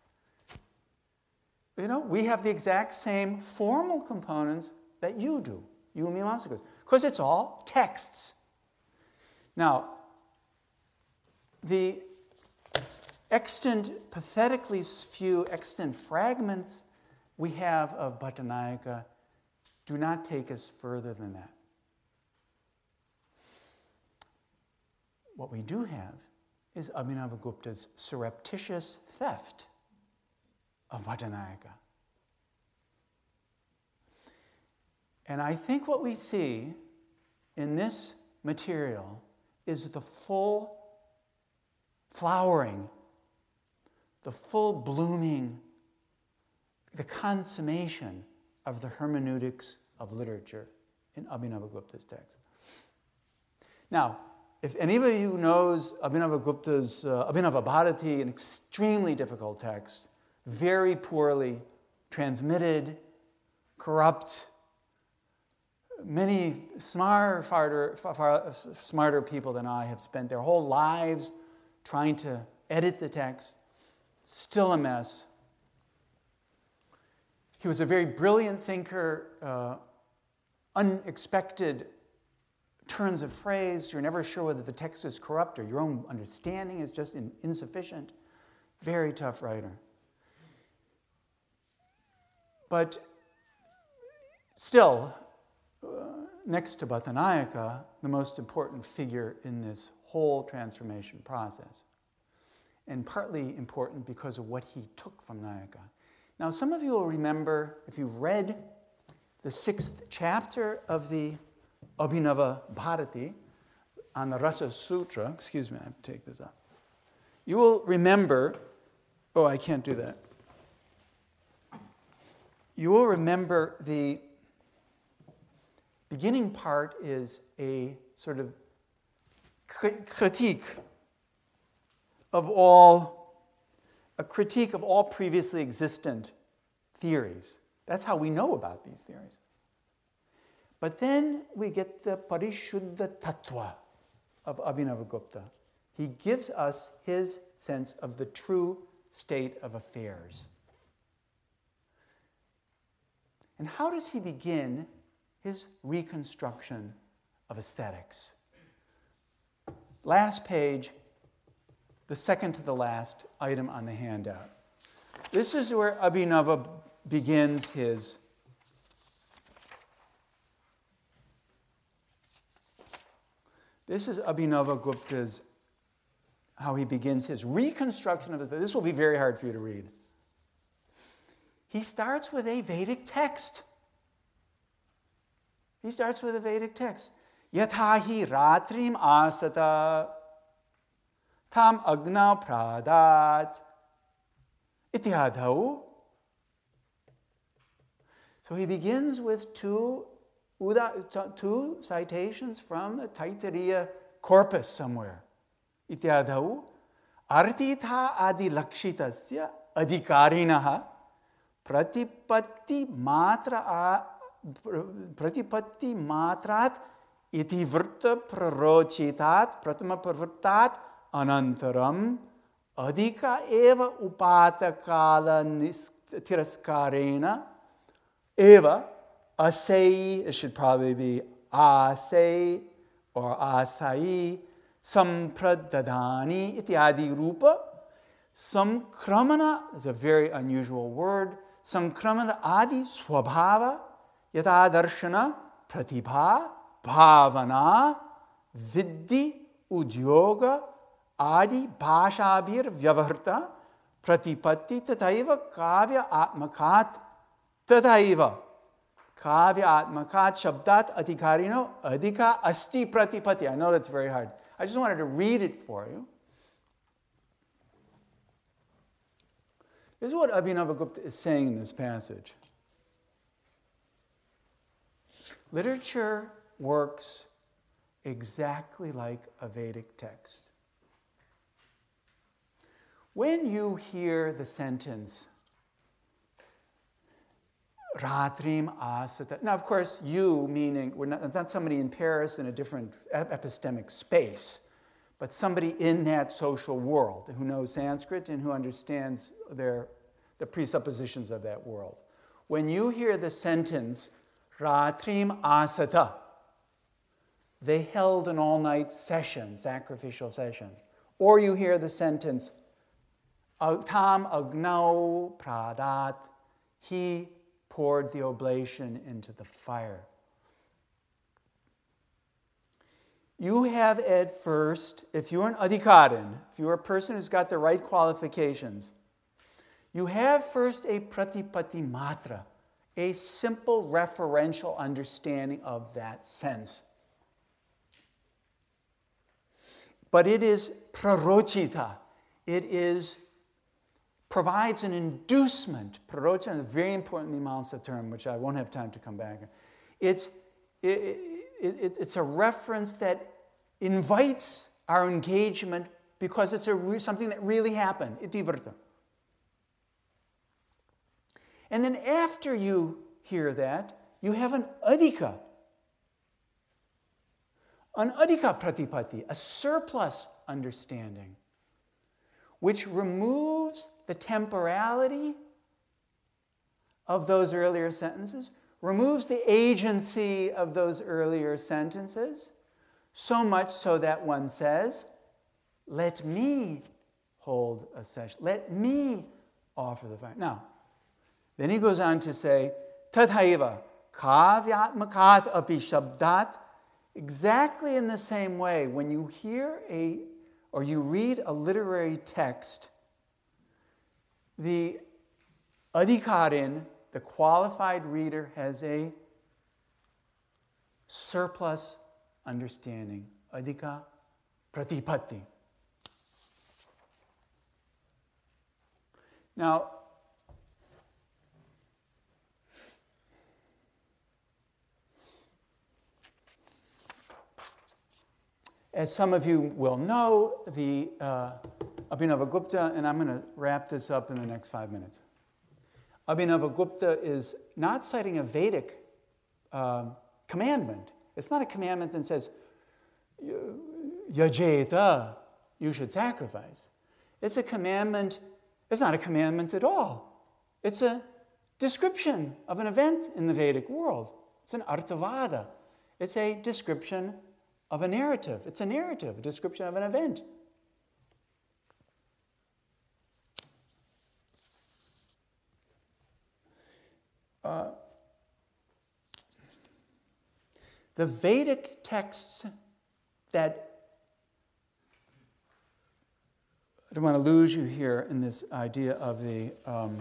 You know, we have the exact same formal components that you do, you Mimamsakas, because it's all texts. Now, the extant, pathetically few extant fragments we have of Bhattanayaka do not take us further than that. What we do have is Abhinavagupta's surreptitious theft of Bhattanayaka. And I think what we see in this material is the full flowering, the full blooming, the consummation of the hermeneutics of literature in Abhinavagupta's text. Now, if anybody who knows Abhinavagupta's uh, Abhinavabharati, an extremely difficult text, very poorly transmitted, corrupt, many smarter, farther, far, smarter people than I have spent their whole lives trying to edit the text, still a mess. he was a very brilliant thinker, uh, unexpected turns of phrase. You're never sure whether the text is corrupt or your own understanding is just in, insufficient. Very tough writer. But still, uh, next to Bhattanayaka, the most important figure in this whole transformation process. And partly important because of what he took from Nayaka. Now, some of you will remember, if you've read the sixth chapter of the Abhinava Bharati on the Rasa Sutra, excuse me, I have to take this up. You will remember, oh, I can't do that. You will remember the beginning part is a sort of critique of all, a critique of all previously existent theories. That's how we know about these theories. But then we get the Parishuddha Tattva of Abhinavagupta. He gives us his sense of the true state of affairs. And how does he begin his reconstruction of aesthetics? Last page, the second to the last item on the handout. This is where Abhinava begins his This is Abhinavagupta's, how he begins his reconstruction of his. This will be very hard for you to read. He starts with a Vedic text. He starts with a Vedic text. Yathahi ratrim asata tam agna pradat ityadhau. So he begins with two, two citations from the Taittiriya corpus somewhere. Ityadhau artitha adi lakshitasya adhikarinaha pratipatti matra pratipatti matrat itivrta prarochitat pratama pravrittat anantaram adhika eva upatakala tiraskarena eva asai, it should probably be asai or asai sampradadani ityadi rupa. Samkramana is a very unusual word. Samkramana adi swabhava yata darshana pratibha bhavana viddi udyoga adi bhashabhir vyavahrta pratipatti tataiva kavya atmakat tataiva kavya atmakat shabdat adhikarino adhika asti pratipatti. I know that's very hard. I just wanted to read it for you. This is what Abhinavagupta is saying in this passage. Literature works exactly like a Vedic text. When you hear the sentence, Ratrim asata, now of course you, meaning, we're not, not somebody in Paris in a different epistemic space, but somebody in that social world who knows Sanskrit and who understands their, the presuppositions of that world. When you hear the sentence, Ratrim asata, they held an all-night session, sacrificial session. Or you hear the sentence, Tam agnau pradat, he poured the oblation into the fire. You have at first, if you're an adhikarin, if you're a person who's got the right qualifications, you have first a pratipatti matra, a simple referential understanding of that sense. But it is prarochita. It is provides an inducement. Prarochita is a very important Mimamsa term, which I won't have time to come back. It's, it, it, it's a reference that invites our engagement because it's a re- something that really happened. Itivrta. And then after you hear that, you have an adhika. An adhika pratipatti, a surplus understanding, which removes the temporality of those earlier sentences, removes the agency of those earlier sentences, so much so that one says, let me hold a session. Let me offer the fire. Now, then he goes on to say, Tathaiva, kavyatmakat api shabdat, exactly in the same way, when you hear a, or you read a literary text, the adhikarin, the qualified reader, has a surplus understanding. Adhika pratipatti. Now, as some of you will know, the uh, Abhinavagupta, and I'm going to wrap this up in the next five minutes. Abhinavagupta is not citing a Vedic uh, commandment. It's not a commandment that says, yajeta, you should sacrifice. It's a commandment, it's not a commandment at all. It's a description of an event in the Vedic world. It's an arthavada. It's a description of a narrative. It's a narrative, a description of an event. Uh, the Vedic texts that, I don't want to lose you here in this idea of the um,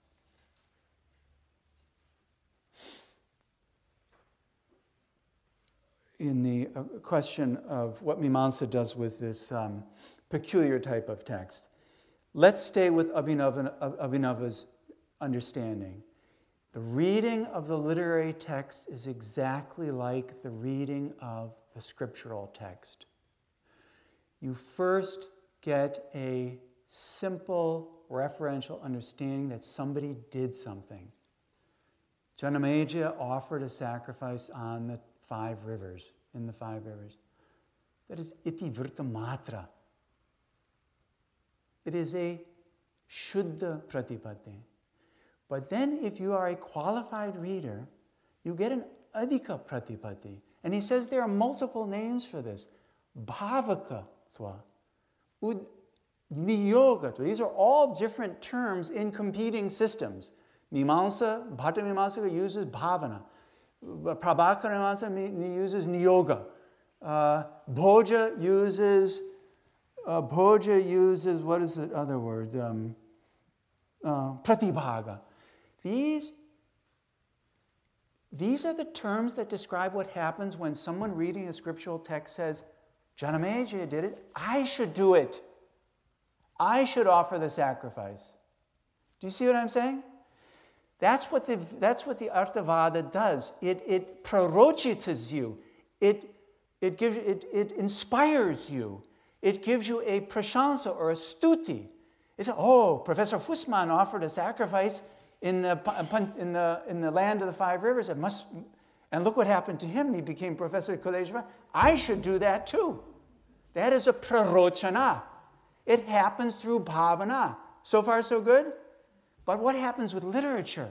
in the uh, question of what Mimamsa does with this um, peculiar type of text. Let's stay with Abhinava, Abhinava's understanding. The reading of the literary text is exactly like the reading of the scriptural text. You first get a simple referential understanding that somebody did something. Janamejaya offered a sacrifice on the five rivers, in the five rivers. That is iti virta matra. It is a shuddha pratipatti. But then if you are a qualified reader, you get an adhika pratipatti. And he says there are multiple names for this. Bhavakatva, ud niyogatva. These are all different terms in competing systems. Mimamsa, Bhatta Mimamsaka uses bhavana. Prabhakara Mimamsa uses niyoga. Uh, Bhoja uses, uh, Bhoja uses, what is the other word? Um, uh, pratibhaga. These, these are the terms that describe what happens when someone reading a scriptural text says, Janamejaya did it, I should do it. I should offer the sacrifice. Do you see what I'm saying? That's what the, that's what the Arthavada does. It, it prarochitas you. It, it, gives, it, it inspires you. It gives you a prashansa or a stuti. It's, oh, Professor Fussman offered a sacrifice in the, in the, in the land of the five rivers. It must, and look what happened to him. He became Professor of College. I should do that too. That is a prarochana. It happens through bhavana. So far, so good? But what happens with literature?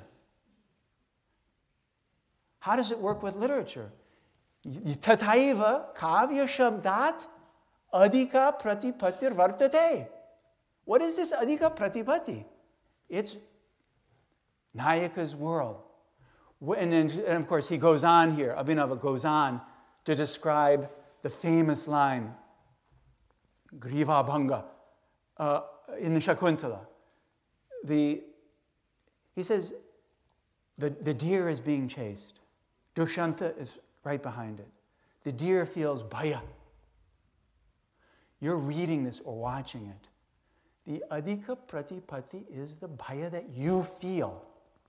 How does it work with literature? Tathaiva kavya shabdat adhika pratipattir vartate. What is this adhika pratipatti? It's Nayaka's world. And, then, and of course, he goes on here, Abhinava goes on to describe the famous line, Griva Bhanga, uh, in the Shakuntala. The, he says, the, the deer is being chased. Dushyanta is right behind it. The deer feels bhaya. You're reading this or watching it. The adhika pratipatti is the bhaya that you feel.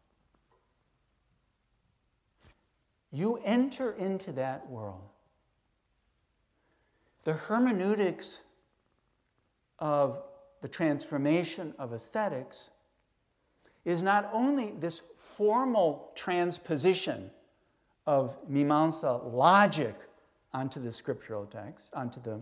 You enter into that world. The hermeneutics of the transformation of aesthetics is not only this formal transposition of Mimamsa logic onto the scriptural text, onto the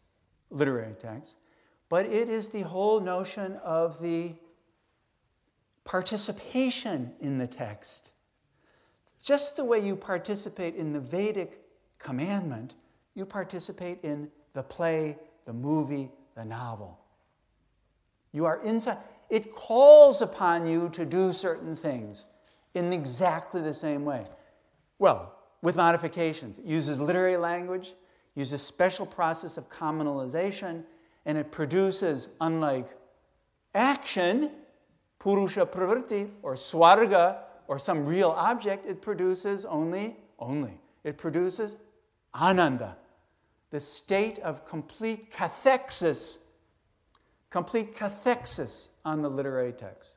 literary text, but it is the whole notion of the participation in the text. Just the way you participate in the Vedic commandment, you participate in the play, the movie, the novel. You are inside. It calls upon you to do certain things in exactly the same way. Well, with modifications. It uses literary language, uses special process of communalization, and it produces, unlike action, purusha pravritti, or swarga, or some real object, it produces only, only, it produces ananda, the state of complete cathexis, complete cathexis on the literary text.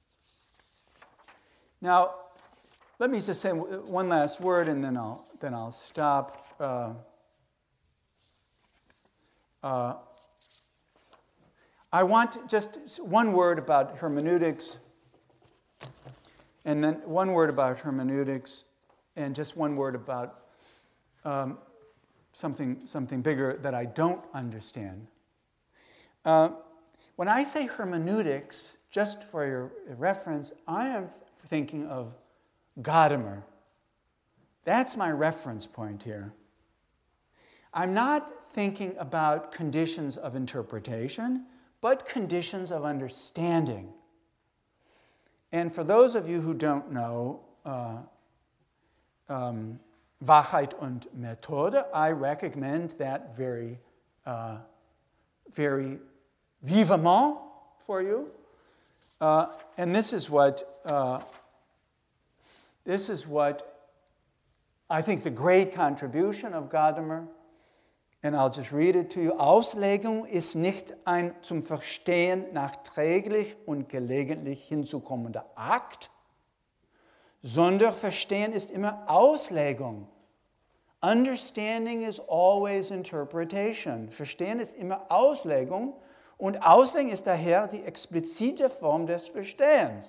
Now, let me just say one last word, and then I'll then I'll stop. Uh, uh, I want just one word about hermeneutics, and then one word about hermeneutics, and just one word about um, something something bigger that I don't understand. Uh, when I say hermeneutics, just for your reference, I am thinking of Gadamer. That's my reference point here. I'm not thinking about conditions of interpretation, but conditions of understanding. And for those of you who don't know uh, um, Wahrheit und Methode, I recommend that very, uh, very vivement for you. Uh, and this is what uh, this is what I think the great contribution of Gadamer, and I'll just read it to you. Auslegung ist nicht ein zum Verstehen nachträglich und gelegentlich hinzukommender Akt, sondern Verstehen ist immer Auslegung. Understanding is always interpretation. Verstehen ist immer Auslegung, und Auslegung ist daher die explizite Form des Verstehens.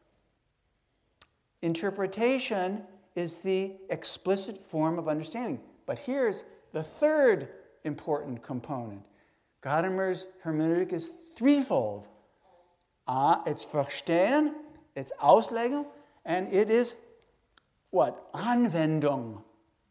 Interpretation is the explicit form of understanding. But here's the third important component. Gadamer's hermeneutic is threefold. Uh, it's Verstehen, it's Auslegung, and it is what? Anwendung.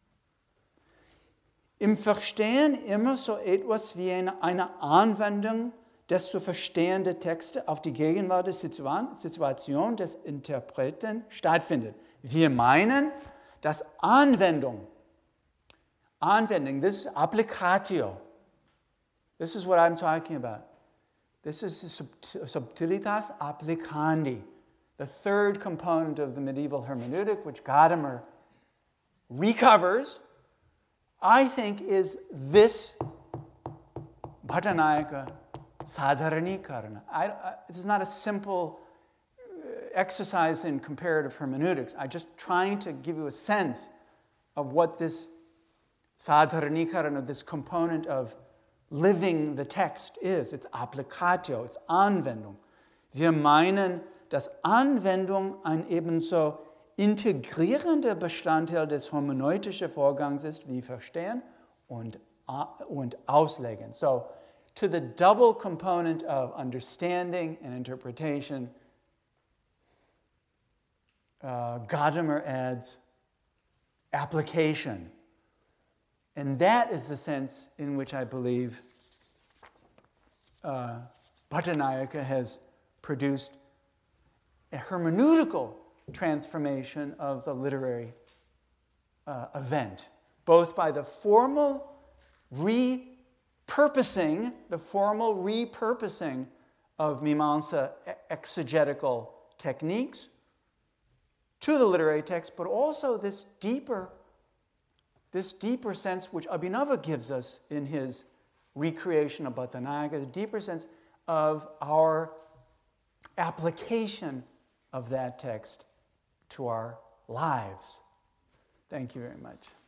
Im Verstehen immer so etwas wie eine, eine Anwendung des zu verstehenden Textes auf die Gegenwart der Situation des Interpreten stattfindet. Wir meinen, dass Anwendung, Anwendung, this is applicatio. This is what I'm talking about. This is subtilitas applicandi, the third component of the medieval hermeneutic, which Gadamer recovers, I think, is this Bhattanayaka sadharanikarana. I, I, this is not a simple exercise in comparative hermeneutics. I'm just trying to give you a sense of what this sadharanikarana, this component of living the text is. It's applicatio, it's Anwendung. Wir meinen, dass Anwendung ein ebenso integrierender Bestandteil des hermeneutischen Vorgangs ist wie Verstehen und, und Auslegen. So, to the double component of understanding and interpretation, uh, Gadamer adds application. And that is the sense in which I believe uh, Bhattanayaka has produced a hermeneutical transformation of the literary uh, event, both by the formal repurposing, the formal repurposing of Mimamsa exegetical techniques to the literary text, but also this deeper, this deeper sense which Abhinava gives us in his recreation of Bhattanayaka, the deeper sense of our application of that text to our lives. Thank you very much.